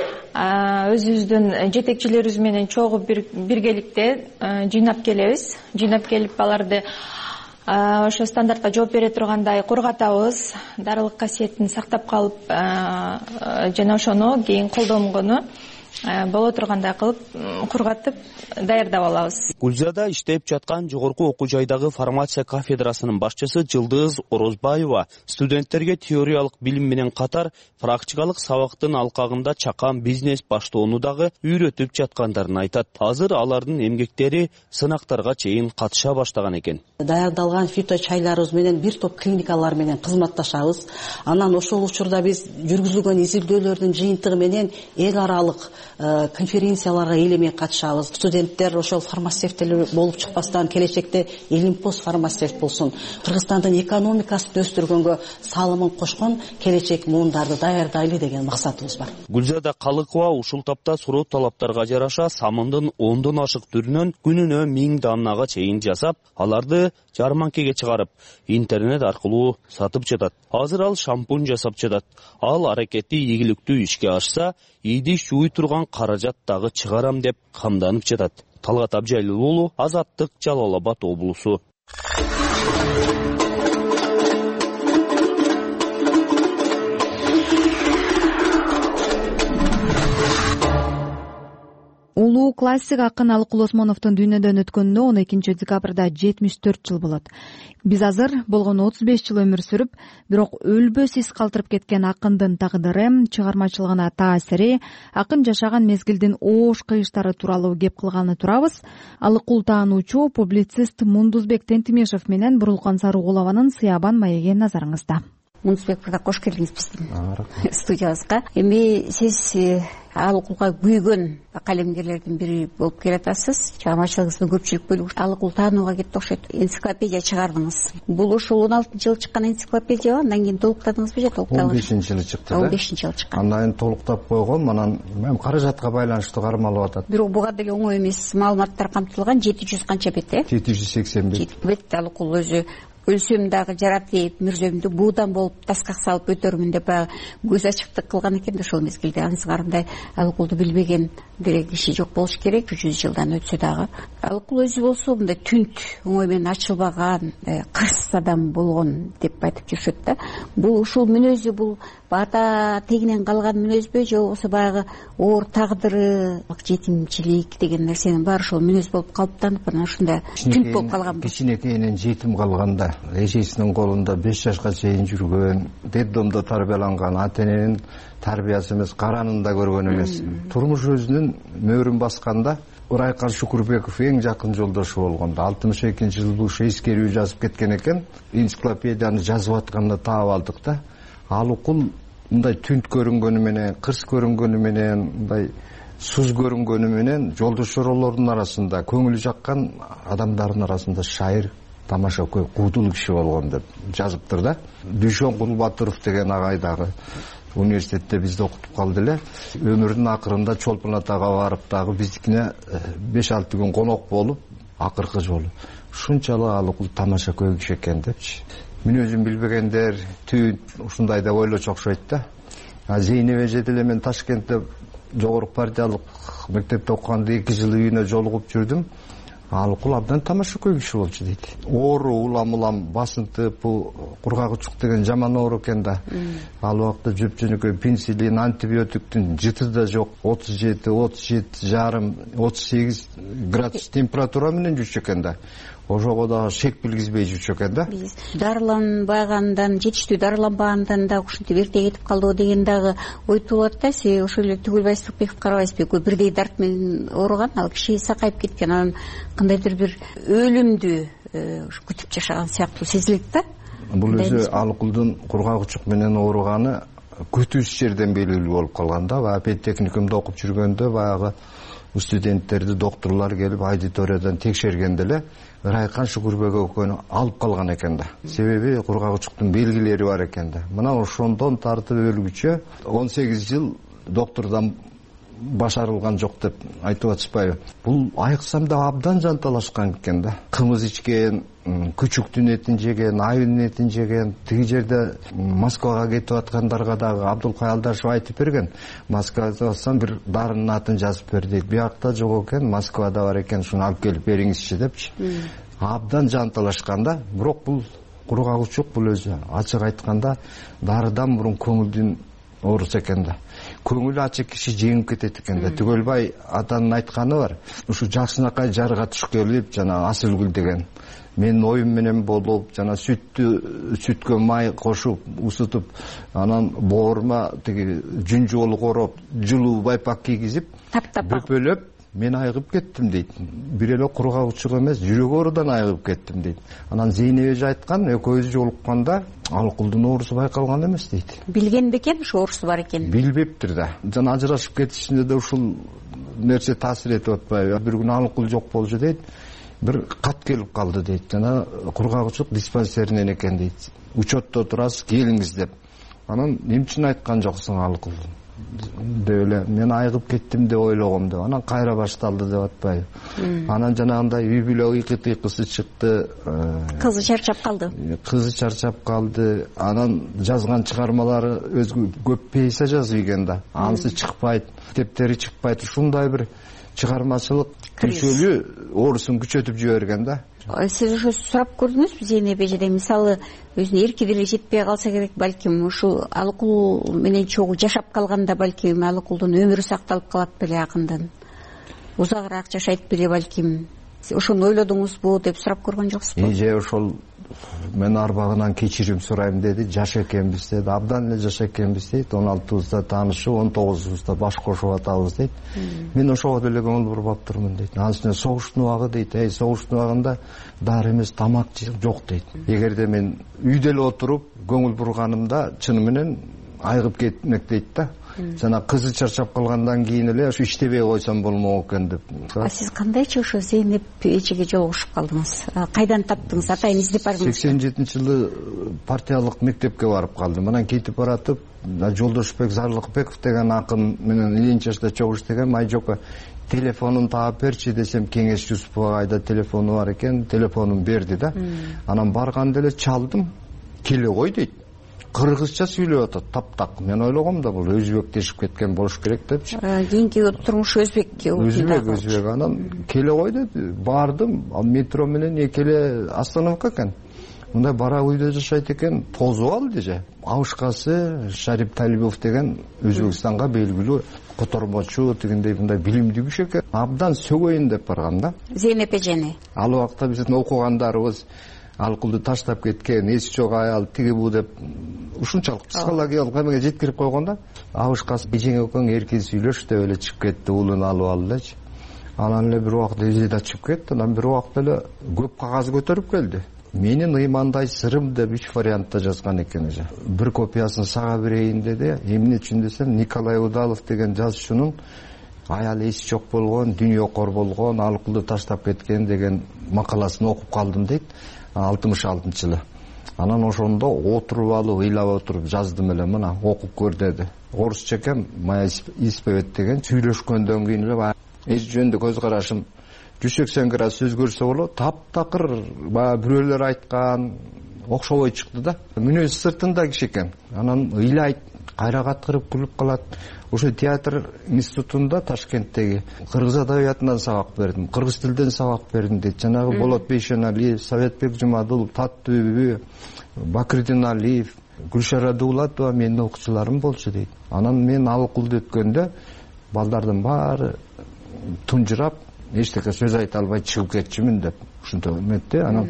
өзүбүздүн жетекчилерибиз менен чогуу биргеликте жыйнап келебиз. Жыйнап келип аларды ошо стандартка жооп бере тургандай кургатабыз, дарылык касиетин сактап калып, жана ошону кийин колдонгону боло тургандай кылып кургатып даярдап алабыз. Гүлзада иштеп жаткан жогорку окуу жайдагы фармация кафедрасынын башчысы Жылдыз Орозбаева студенттерге теориялык билим менен катар практикалык сабактын алкагында чакан бизнес баштоону дагы үйрөтүп жаткандарын айтат. Азыр алардын эмгектери сынактарга чейин катыша баштаган экен. Даярдалган фито чайларыбыз менен бир топ клиникалар менен кызматташабыз. Анан ошол учурда биз жүргүзүлгөн изилдөөлөрдүн жыйынтыгы менен эл аралык конференцияларга элеме катышабыз. Студенттер ошол фармацевттер болуп чыкпастан келечекте Илимпоз фармацевт болсун, Кыргызстандын экономикасын өстүргөнгө салымын кошкон келечек муундарды даярдайлы деген максатыбыз бар. Гүлзада Калыкова ушул тапта суроо талаптарга жараша самындын ондон ашык түрүнөн күнүнө миң даннага чейин жасап, аларды жарманкеге чыгарып, интернет аркылуу сатып жатат. Азыр ал шампунь жасап жатат. Ал аракети ийгиликтүү ишке ашса, ийди жууй турган каражат дагы чыгарам деп камданып жатат. Талгат Абжалил уулу, Азаттык, Жалал Абад облусу. Улуу классик акын Алыкул Осмоновдун дүйнөдөн өткөнүнө он экинчи декабрда жетимиш төрт жыл болот. Биз азыр болгону отуз беш жыл өмүр сүрүп, бирок өлбөс из калтырып кеткен акындын тагдыры, чыгармачылыгына таасири, акын жашаган мезгилдин оош кыйыштары тууралуу кеп кылганы турабыз. Алыкул таануучу публицист Мундузбек Тентимешев менен Бурулкан Сарыгулованын Сыябан маеги назарыңызда. Мунусбек мырза, кош келдиңиз биздин студиябызга. Эми сиз алыкулга күйгөн калемгерлердин бири болуп келатасыз. Чыгармачылыгыңыздын көпчүлүк бөлүгү алыкул таанууга кетти окшойт. Энциклопедия чыгардыңыз. Бул ушул он алтынчы жылы чыккан энциклопедиябы? Андан кийин толуктадыңызбы же толуктадыңызбы? он бешинчи жылы чыкты да. он бешинчи жылы чыккан. Андан кийин толуктап койгом. Анан мен каражатка байланыштуу кармалып атат. Бирок буга деле оңой эмес маалыматтар камтылган. жети жүз канча бет, э? жети жүз сексен бет. Бет алыкул өзү өлсөм дагы жарат дейп, мүрзөмдү буудан болуп таскак салып өтөрмүн деп баягы көз ачыктык кылган экен да ошол мезгилде. Аңсыңарындай алыкулду билбеген деле киши жок болуш керек. жүз жылдан өтсө дагы алыкул өзү болсо мындай түнт оңой менен ачылбаган, кырсыз адам болгон деп айтып жүрүшөт да. Бул ушул мүнөзү, бул ата тегинен калган мүнөзбү же болбосо баягы оор тагдыры, жетимчилик деген нерсенин баары ошол мүнөз болуп калыптанып анан ушундай түнт болуп калганбы? Кичинекейинен жетим калганда, эжесинин колунда беш жашка чейин жүргөн, детдомдо тарбияланган, ата эненин тарбиясы эмес, каранында көргөн эмес. Турмуш өзүнүн мөөрүн басканда Урайкан Шукурбеков эң жакын жолдошу болгондо алтымыш экинчи жылы ушу эскерүү жазып кеткен экен. Энциклопедияны жазып атканда таап алдык да. Алыкул мындай түнт көрүнгөнү менен, кырс көрүнгөнү менен, мындай суз көрүнгөнү менен жолдошторолордун арасында, көңүлү жаккан адамдардын арасында шайыр, тамашакөй, куудул киши болгон деп жазыптыр да. Дүйшөн Кулбатыров деген агай дагы университетте бизди окутуп калды эле. Өмүрүнүн акырында Чолпон Атага барып дагы биздикине беш алты күн конок болуп, акыркы жолу ушунчалык алыкул тамашакөй киши экен депчи. Мүнөзүн билбегендер түн ушундай деп ойлочу окшойт да. Зейнеп эже деле мен Ташкентте жогорку партиялык мектепте окуганда эки жыл үйүнө жолугуп жүрдүм. Алыкул абдан тамашакөй киши болчу дейт. Оору улам-улам басынтып, бул кургак учук деген жаман оору экен да. Ал убакта жөп-жөнөкөй пенсилин, антибиотиктин жыты да жок. отуз жети, отуз жети жарым, отуз сегиз градус температура менен жүрчү экен да. Ошого да шек билгизбей жүрчү экен да. Биз дарыланбагандан, жетиштүү дарыланбагандан да ушинтип эрте кетип калды деген дагы ой туулат да. Сиз ошол эле Түгүлбай Сыдыкбеков карабайсызбы? Экөө бирдей дарт менен ооруган, ал киши сакайып кеткен. Анан кандайдыр бир өлүмдү күтүп жашаган сыяктуу сезилет да. Бул өзү алыкулдун кургак учук менен ооруганы күтүүсүз жерден белгилүү болуп калган да. Баягы педтехникумда окуп жүргөндө баягы студенттерди докторлор келип аудиториядан текшергенде эле Райкан Шукурбеков экөөнү алып калган экен да. Себеби кургак учуктун белгилери бар экен да. Мына ошондон тартып өлгүчө он сегиз жыл доктордон башарылган жок деп айтып атышпайбы? Бул айыксам да абдан жанталашкан экен да. Кымыз ичкен, күчүктүн этин жеген, айылдын этин жеген. Тиги жерде Москвага кетип аткандарга дагы Абдулкай Алдашев айтып берген. Москвада барсам бир дарынын атын жазып бер дейт. Биякта жок экен, Москвада бар экен, шуну алып келип бериңизчи депчи. Абдан жанталашкан да. Бирок бул кургак учук, бул өзү ачык айтканда дарыдан мурун көңүлдүн оорусу экен да. Көңүлү ачык киши жеңип кетет экен да. Түгөлбай атанын айтканы бар. Ушу жакшынакай жарга туш келип, жана Асылгүл деген менин оюм менен болуп, жана сүттү сүткө май кошуп, усутуп, анан боорума тиги жүн жолу короп, жылуу байпак кийгизип, бөпөлөп мен айыгып кеттим дейт. Бир эле кургак учук эмес, жүрөк оорудан айыгып кеттим дейт. Анан Зейнеп эже айткан, экөөбүз жолукканда алыкулдун оорусу байкалган эмес дейт. Билген бекен ушу оорусу бар экен? Билбептир да. Жана ажырашып кетишинде да ушул нерсе таасир этип атпайбы? Бир күнү алыкул жок болчу дейт. Бир кат келип калды дейт. Жана кургак учук диспансеринен экен дейт. Учетто турасыз, келиңиз деп. Анан эмче айткан жоксуң алыкул деп эле мен айыгып кеттим деп ойлогом деп. Анан кайра башталды деп атпайбы? Анан жанагындай үй бүлө ыйкы-тыйкысы чыкты. Кызы чарчап калды. Кызы чарчап калды. Анан жазган чыгармалары өзгө көп пьеса жазып ийген да. Анысы чыкпайт, китептери чыкпайт. Ушундай бир чыгармачылык күчөлүү оорусун күчөтүп жиберген да. Сиз ошо сурап көрдүңүзбү Зейнеп эжеден? Мисалы, өзүнүн эрки деле жетпей калса керек, балким ушул алыкул менен чогуу жашап калганда балким алыкулдун өмүрү сакталып калат беле акындан. Узагыраак жашайт беле балким. Ошону ойлодуңузбу деп сурап көргөн жоксузбу? Эже ошол мен арбагынан кечирим сурайм деди. Жаш экенбиз деди. Абдан эле жаш экенбиз дейт. он алтыбызда таанышып, он тогузубузда баш кошуп атабыз дейт. Мен ошого деле көңүл бурбап турмун дейт. Анын үстүнө согуштун убагы дейт. Эй, согуштун убагында дары эмес, тамак жок дейт. Эгерде мен үйдө эле отуруп көңүл бурганымда чыны менен айыгып кетмек дейт да. Жана кызы чарчап калгандан кийин эле ушу иштебей койсом болмок экен деп. А сиз кандайчы ошо Зейнеп эжеге жолугушуп калдыңыз? Кайдан таптыңыз? Атайын издеп бардыңыз? сексен жетинчи жылы партиялык мектепке барып калдым. Анан кетип баратып, Жолдошбек Зарлыкбеков деген акын менен Ленин чашта чогуу иштеген. Ай жок, телефонун таап берчи десем, Кеңеш Юсуповго айда телефону бар экен, телефонун берди да. Анан барганда эле чалдым. Келе кой дейт. Кыргызча сүйлөп атат, таптак. Мен ойлогом да бул өзбектешип кеткен болуш керек депчи. Кийинки турмушу өзбекке Өзбек, өзбек. Анан келе кой деди. Бардым, метро менен экеле остановка экен. Мындай бара үйдө жашайт экен, тозуп алды же. Абышкасы Шарип Талибов деген Өзбекстанга белгилүү котормочу, дегендей мындай билимдүү киши экен. Абдан сөгөйүн деп баргам да. Зейнеп эжени. Ал убакта биздин окугандарыбыз Алкулду таштап кеткен, эси жок аял, тиги бу деп ушунчалык психологиялык эмеге жеткирип койгонда, абышкасы эжең экөөң эркин сүйлөш деп эле чыгып кетти, уулун алып алды элечи. Анан эле бир убакта эже да чыгып кетти, анан бир убакта эле көп кагаз көтөрүп келди. Менин ыймандай сырым деп үч вариантта жазган экен эже. Бир копиясын сага берейин деди. Эмне үчүн десем, Николай Удалов деген жазуучунун аял эси жок болгон, дүйнөкор болгон, Алкулду таштап кеткен деген макаласын окуп калдым дейт. алтымыш алтынчы жылы. Анан ошондо отуруп алып, ыйлап отуруп жаздым эле, мына окуп көр деди. Орусча экен, моя исповедь деген. Сүйлөшкөндөн кийин эле эч жөнүндө көз карашым жүз сексен градус өзгөрсө болот. Таптакыр баягы бирөөлөр айткан окшобой чыкты да. Мүнөзү сыртында киши экен. Анан ыйлайт, кайра каткырып күлүп калат. Ошо театр институтунда Ташкенттеги кыргыз адабиятынан сабак бердим, кыргыз тилден сабак бердим дейт. Жанагы Болот Бейшеналиев, Советбек Жумадулов, Таттүбү, Бакырдин Алиев, Гүлшара Дуулатова менин окуучуларым болчу дейт. Анан мен Алкулду өткөндө балдардын баары тунжурап, эчтеке сөз айта албай чыгып кетчүмүн деп ушинтип эметти. Анан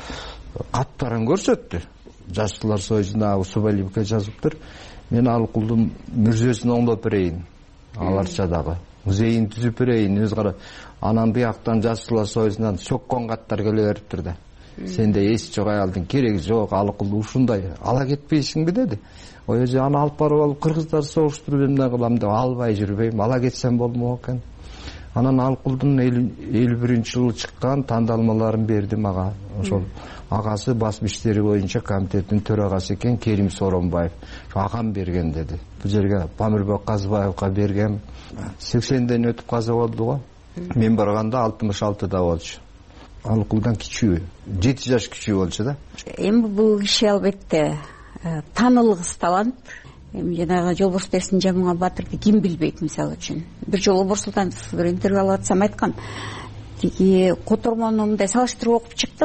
каттарын көрсөттү. Жаштылар союзуна Усубалиевке жазыптыр. Мен Алкулдун мүрзөсүн оңдоп берейин. Аларча дагы музейин түзүп берейин. Өз кара. Анан бияктан Жаштылар союзунан сөккөн каттар келе бериптир да. Сенде эси жок аялдын кереги жок, Алкулду ушундай ала кетпейсиңби деди. Ой эже аны алып барып алып кыргыздар согуштуруп эмне кылам деп албай жүрбөйм, ала кетсем болмок экен. Анан Алкулдун элүү биринчи жылы чыккан тандалмаларын берди мага. Ошол агасы басма иштери боюнча комитеттин төрагасы экен Керим Соронбаев. Агам берген деди. Бул жерге Памирбек Казбаевга берген. сексенден өтүп каза болду го. Мен барганда алтымыш алтыда болчу. Алкулдан кичүү, жети жаш кичүү болчу да. Эми бул киши албетте таанылгыс талант. Эми жанагы Жолборс Жамуңа Батырды ким билбейт мисалы үчүн. Бир жолу Борсултанов бир интервью алып атсам айткан. Тиги котормону мындай салыштырып окуп чыктым.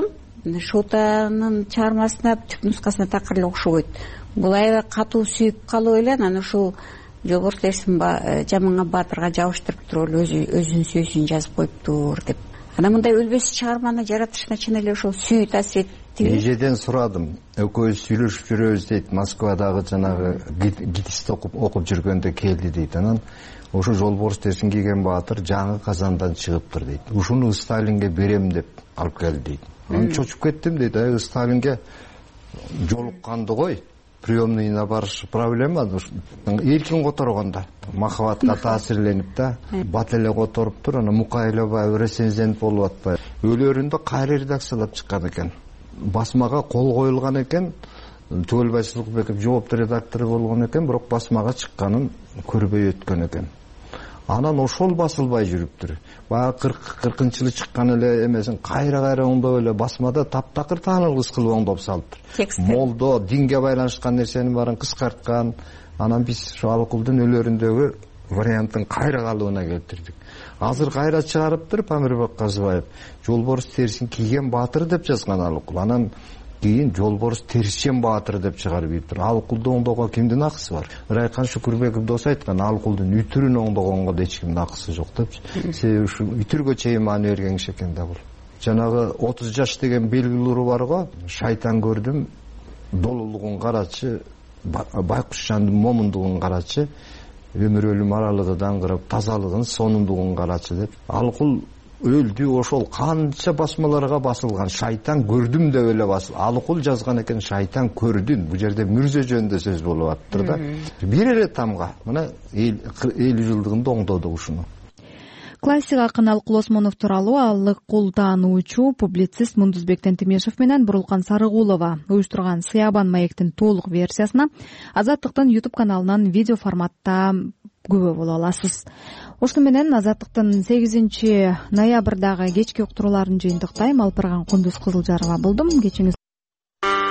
Шотанын чыгармасына түп нускасына такыр эле окшобойт. Бул аябай катуу сүйүп калып эле анан ушул Жолборс Жамуңа Батырга жабыштырып туруп эле өзүнүн сүйүүсүн жазып коюптур деп. Анан мындай өлбөс чыгарманы жаратышына чын эле ошол сүйүү таасир эттиби? Эжеден сурадым. Экөөбүз сүйлөшүп жүрөбүз дейт. Москвадагы жанагы гидисти окуп окуп жүргөндө келди дейт. Анан ошо Жолборс десин кийген Баатыр жаңы Казандан чыгыптыр дейт. Ушуну Сталинге берем деп алып келди дейт. Анан чочуп кеттим дейт. Ай Сталинге жолукканды кой. Приемныйына барыш проблема. Эркин которгондо махабатка таасирленип да, бат эле которуптур. Анан Мукайлабаев рецензент болуп атпайбы. Өлөрүндө кайра редакциялап чыккан экен. Басмага кол коюлган экен. Түгөлбай Сулукбеков жоопту редактору болгон экен, бирок басмага чыкканын көрбөй өткөн экен. Анан ошол басылбай жүрүптүр. Баягы кыркынчы жылы чыккан эле эмесин кайра-кайра оңдоп эле басмада таптакыр таанылгыс кылып оңдоп салыптыр. Молдо динге байланышкан нерсенин баарын кыскарткан. Анан биз ошо Алкулдун өлөрүндөгү варианттын кайра калыбына келтирдик. Азыр кайра чыгарыптыр Памирбек Казбаев. Жолборс терисин кийген Баатыр деп жазган Алкул. Анан кийин Жолборс терисчен Баатыр деп чыгарып ийиптир. Алкулду оңдоого кимдин акысы бар? Райкан Шукурбеков дос айткан, Алкулдун үтүрүн оңдогонго да эч кимдин акысы жок депчи. Себеби ушу үтүргө чейин маани берген киши экен да бул. жанагы отуз жаш деген белгилүү уру бар го, шайтан көрдүм, долулугун карачы, байкуш жандын момундугун карачы, өмүр өлүм аралыгы даңгырап, тазалыгын, сонундугун карачы деп. Алкул өлдү, ошол канча басмаларга басылган, шайтан көрдүм деп эле басыл. Алкул жазган экен, шайтан көрдүм. Бул жерде мүрзө жөнүндө сөз болуп аттыр да. Бир эле тамга, мына элүү жылдыгында оңдодук ушуну. Классик акын Алкул Осмонов тууралуу Алыкул таануучу публицист Мундузбек Тентимешев менен Бурулкан Сарыгулова уюштурган Сыябан маектин толук версиясына Азаттыктын YouTube каналынан видео форматта күбө боло аласыз. Ошону менен Азаттыктын сегизинчи ноябрдагы кечки уктурууларын жыйынтыктайм. Алпырган Кундуз Кызылжарова болдум. Кечиңиз